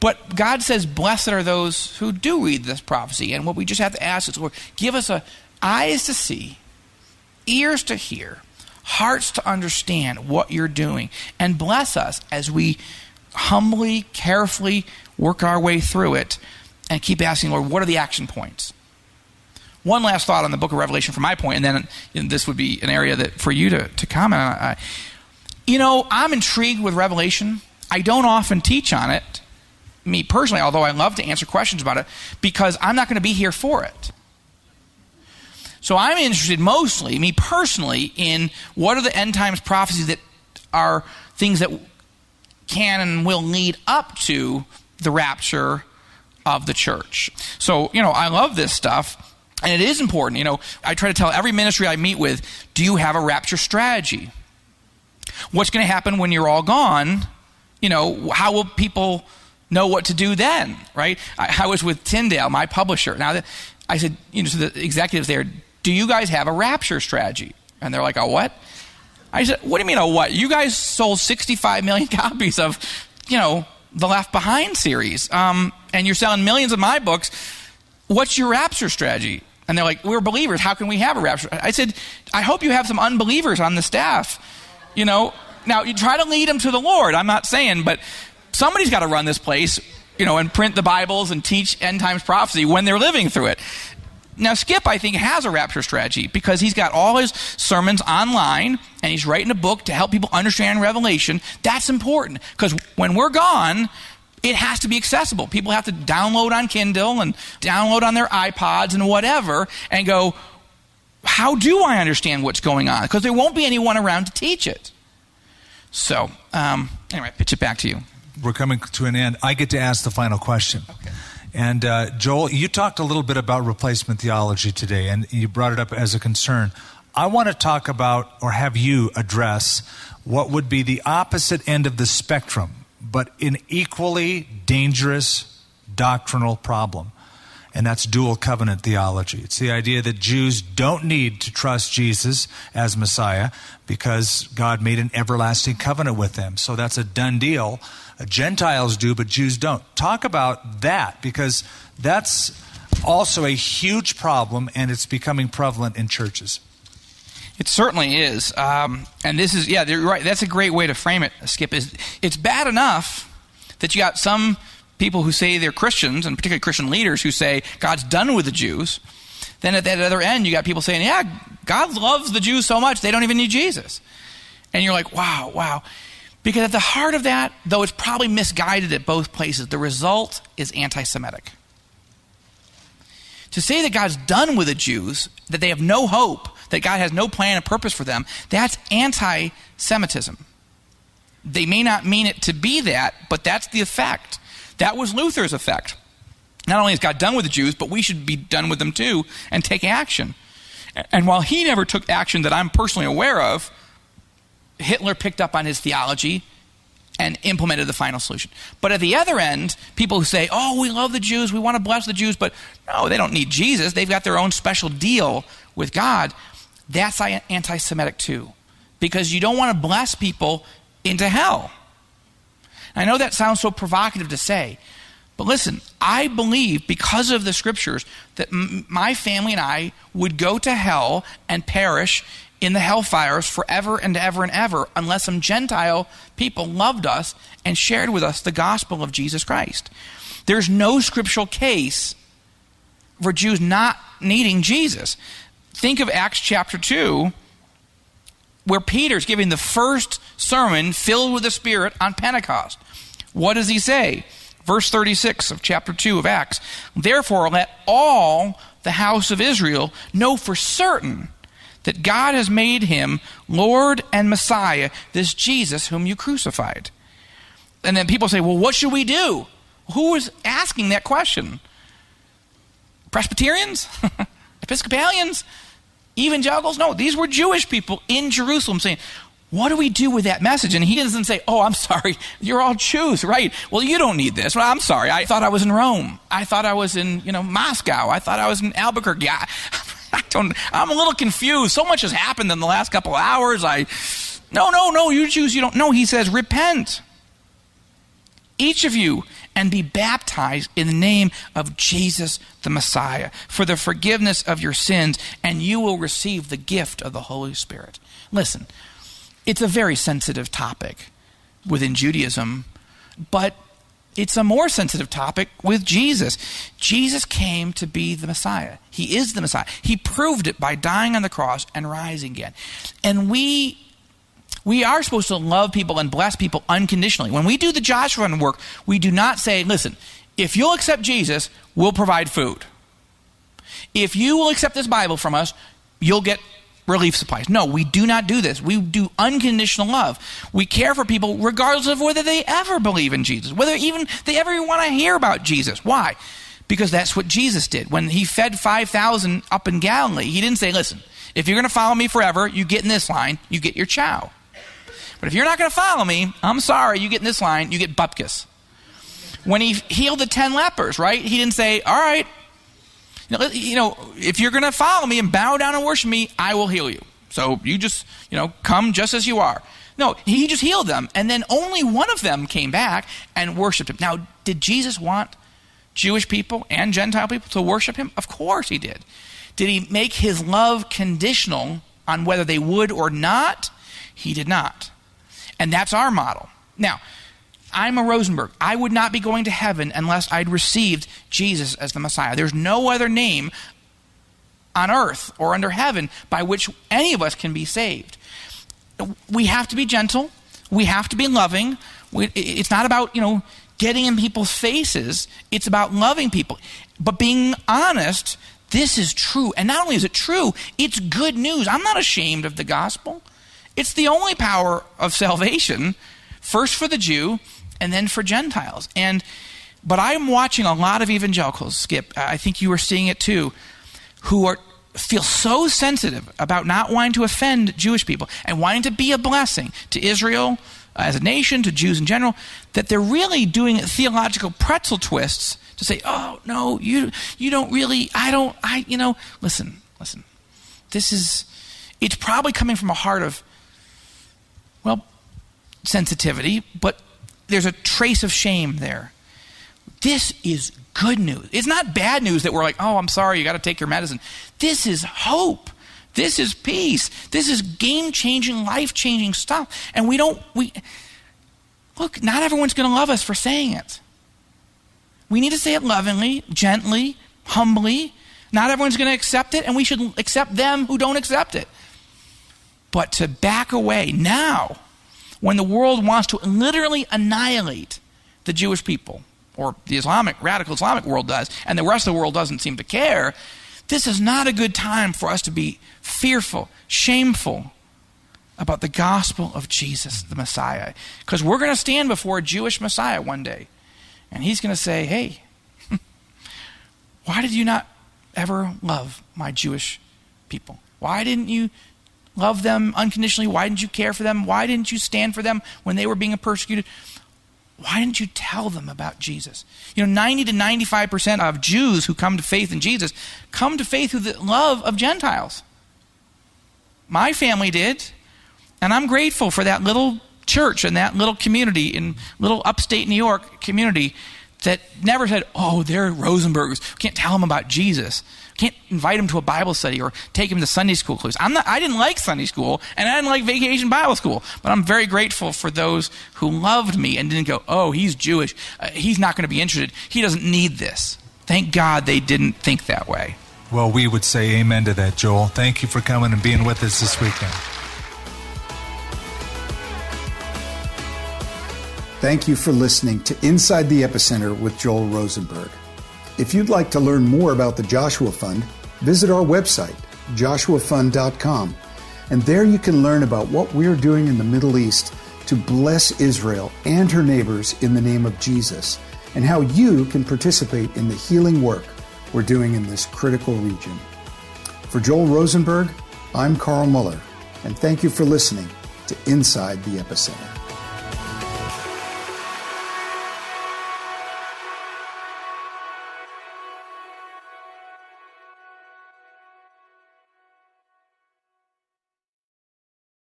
But God says, blessed are those who do read this prophecy. And what we just have to ask is, Lord, give us a, eyes to see, ears to hear, hearts to understand what you're doing. And bless us as we humbly, carefully work our way through it and keep asking, Lord, what are the action points? One last thought on the book of Revelation from my point, and then you know, this would be an area that for you to, to comment on. I, you know, I'm intrigued with Revelation. I don't often teach on it, me personally, although I love to answer questions about it, because I'm not going to be here for it. So I'm interested mostly, me personally, in what are the end times prophecies that are things that can and will lead up to the rapture of the church. So, you know, I love this stuff. And it is important. You know, I try to tell every ministry I meet with, do you have a rapture strategy? What's going to happen when you're all gone? You know, how will people know what to do then, right? I, I was with Tyndale, my publisher. Now, I said, you know, to the executives there, do you guys have a rapture strategy? And they're like, a what? I said, what do you mean a what? You guys sold sixty-five million copies of, you know, the Left Behind series. Um, and you're selling millions of my books. What's your rapture strategy? And they're like, we're believers. How can we have a rapture? I said, I hope you have some unbelievers on the staff. You know, now you try to lead them to the Lord. I'm not saying, but somebody's got to run this place, you know, and print the Bibles and teach end times prophecy when they're living through it. Now, Skip, I think, has a rapture strategy because he's got all his sermons online and he's writing a book to help people understand Revelation. That's important because when we're gone, it has to be accessible. People have to download on Kindle and download on their iPods and whatever and go, how do I understand what's going on? Because there won't be anyone around to teach it. So, um, anyway, pitch it back to you. We're coming to an end. I get to ask the final question. Okay. And uh, Joel, you talked a little bit about replacement theology today, and you brought it up as a concern. I want to talk about, or have you address, what would be the opposite end of the spectrum, but an equally dangerous doctrinal problem. And that's dual covenant theology. It's the idea that Jews don't need to trust Jesus as Messiah because God made an everlasting covenant with them. So that's a done deal. Gentiles do, but Jews don't. Talk about that because that's also a huge problem and it's becoming prevalent in churches. It certainly is. Um, and this is, yeah, you're right. That's a great way to frame it, Skip. Is it's bad enough that you got some people who say they're Christians, and particularly Christian leaders who say God's done with the Jews. Then at that other end, you got people saying, yeah, God loves the Jews so much, they don't even need Jesus. And you're like, wow, wow. Because at the heart of that, though it's probably misguided at both places, the result is anti-Semitic. To say that God's done with the Jews, that they have no hope, that God has no plan and purpose for them, that's anti-Semitism. They may not mean it to be that, but that's the effect. That was Luther's effect. Not only is God done with the Jews, but we should be done with them too and take action. And while he never took action that I'm personally aware of, Hitler picked up on his theology and implemented the final solution. But at the other end, people who say, oh, we love the Jews, we want to bless the Jews, but no, they don't need Jesus. They've got their own special deal with God. That's anti-Semitic too. Because you don't want to bless people into hell. I know that sounds so provocative to say, but listen, I believe because of the scriptures that m- my family and I would go to hell and perish in the hellfires forever and ever and ever unless some Gentile people loved us and shared with us the gospel of Jesus Christ. There's no scriptural case for Jews not needing Jesus. Think of Acts chapter two, where Peter's giving the first sermon filled with the Spirit on Pentecost. What does he say? Verse thirty-six of chapter two of Acts. Therefore, let all the house of Israel know for certain that God has made him Lord and Messiah, this Jesus whom you crucified. And then people say, well, what should we do? Who is asking that question? Presbyterians? Episcopalians? Evangelicals? No, these were Jewish people in Jerusalem saying, what do we do with that message? And he doesn't say, oh, I'm sorry, you're all Jews, right? Well, you don't need this. Well, I'm sorry, I thought I was in Rome. I thought I was in, you know, Moscow. I thought I was in Albuquerque. I, I don't, I'm a little confused. So much has happened in the last couple of hours. I, no, no, no, you Jews, you don't know. He says, repent. each of you, and be baptized in the name of Jesus the Messiah for the forgiveness of your sins, and you will receive the gift of the Holy Spirit. Listen, it's a very sensitive topic within Judaism, but it's a more sensitive topic with Jesus. Jesus came to be the Messiah. He is the Messiah. He proved it by dying on the cross and rising again. And we we are supposed to love people and bless people unconditionally. When we do the Joshua work, we do not say, listen, if you'll accept Jesus, we'll provide food. If you will accept this Bible from us, you'll get relief supplies. No, we do not do this. We do unconditional love. We care for people regardless of whether they ever believe in Jesus, whether even they ever want to hear about Jesus. Why? Because that's what Jesus did. When he fed five thousand up in Galilee, he didn't say, listen, if you're going to follow me forever, you get in this line, you get your chow. But if you're not going to follow me, I'm sorry, you get in this line, you get bupkis. When he healed the ten lepers, right, he didn't say, all right, You know, you know, if you're going to follow me and bow down and worship me, I will heal you. So you just, you know, come just as you are. No, he just healed them. And then only one of them came back and worshiped him. Now, did Jesus want Jewish people and Gentile people to worship him? Of course he did. Did he make his love conditional on whether they would or not? He did not. And that's our model. Now, I'm a Rosenberg. I would not be going to heaven unless I'd received Jesus as the Messiah. There's no other name on earth or under heaven by which any of us can be saved. We have to be gentle. We have to be loving. We, it's not about, you know, getting in people's faces. It's about loving people. But being honest, this is true. And not only is it true, it's good news. I'm not ashamed of the gospel. It's the only power of salvation, first for the Jew and then for Gentiles. And but I'm watching a lot of evangelicals, Skip, I think you are seeing it too, who are feel so sensitive about not wanting to offend Jewish people and wanting to be a blessing to Israel as a nation, to Jews in general, that they're really doing theological pretzel twists to say, oh, no, you you don't really, I don't, I, you know, listen, listen. This is, it's probably coming from a heart of, well, sensitivity, but there's a trace of shame there. This is good news. It's not bad news that we're like, oh, I'm sorry, you got to take your medicine. This is hope. This is peace. This is game-changing, life-changing stuff. And we don't, we, look, not everyone's going to love us for saying it. We need to say it lovingly, gently, humbly. Not everyone's going to accept it, and we should accept them who don't accept it. But to back away now, when the world wants to literally annihilate the Jewish people, or the Islamic, radical Islamic world does, and the rest of the world doesn't seem to care, this is not a good time for us to be fearful, shameful about the gospel of Jesus, the Messiah. Because we're going to stand before a Jewish Messiah one day, and he's going to say, hey, why did you not ever love my Jewish people? Why didn't you love them unconditionally? Why didn't you care for them? Why didn't you stand for them when they were being persecuted? Why didn't you tell them about Jesus? You know, ninety to ninety-five percent of Jews who come to faith in Jesus come to faith through the love of Gentiles. My family did, and I'm grateful for that little church and that little community in little upstate New York community that never said, oh, they're Rosenbergers. We can't tell them about Jesus. We can't invite them to a Bible study or take them to Sunday school class. I'm not, I didn't like Sunday school, and I didn't like Vacation Bible School. But I'm very grateful for those who loved me and didn't go, oh, he's Jewish. Uh, he's not going to be interested. He doesn't need this. Thank God they didn't think that way. Well, we would say amen to that, Joel. Thank you for coming and being with us this weekend. Thank you for listening to Inside the Epicenter with Joel Rosenberg. If you'd like to learn more about the Joshua Fund, visit our website, joshua fund dot com. And there you can learn about what we're doing in the Middle East to bless Israel and her neighbors in the name of Jesus, and how you can participate in the healing work we're doing in this critical region. For Joel Rosenberg, I'm Carl Muller, and thank you for listening to Inside the Epicenter.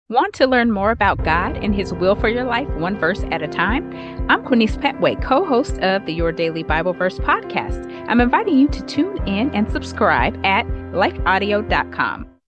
Want to learn more about God and His will for your life, one verse at a time? I'm Quinice Petway, co-host of the Your Daily Bible Verse podcast. I'm inviting you to tune in and subscribe at life audio dot com.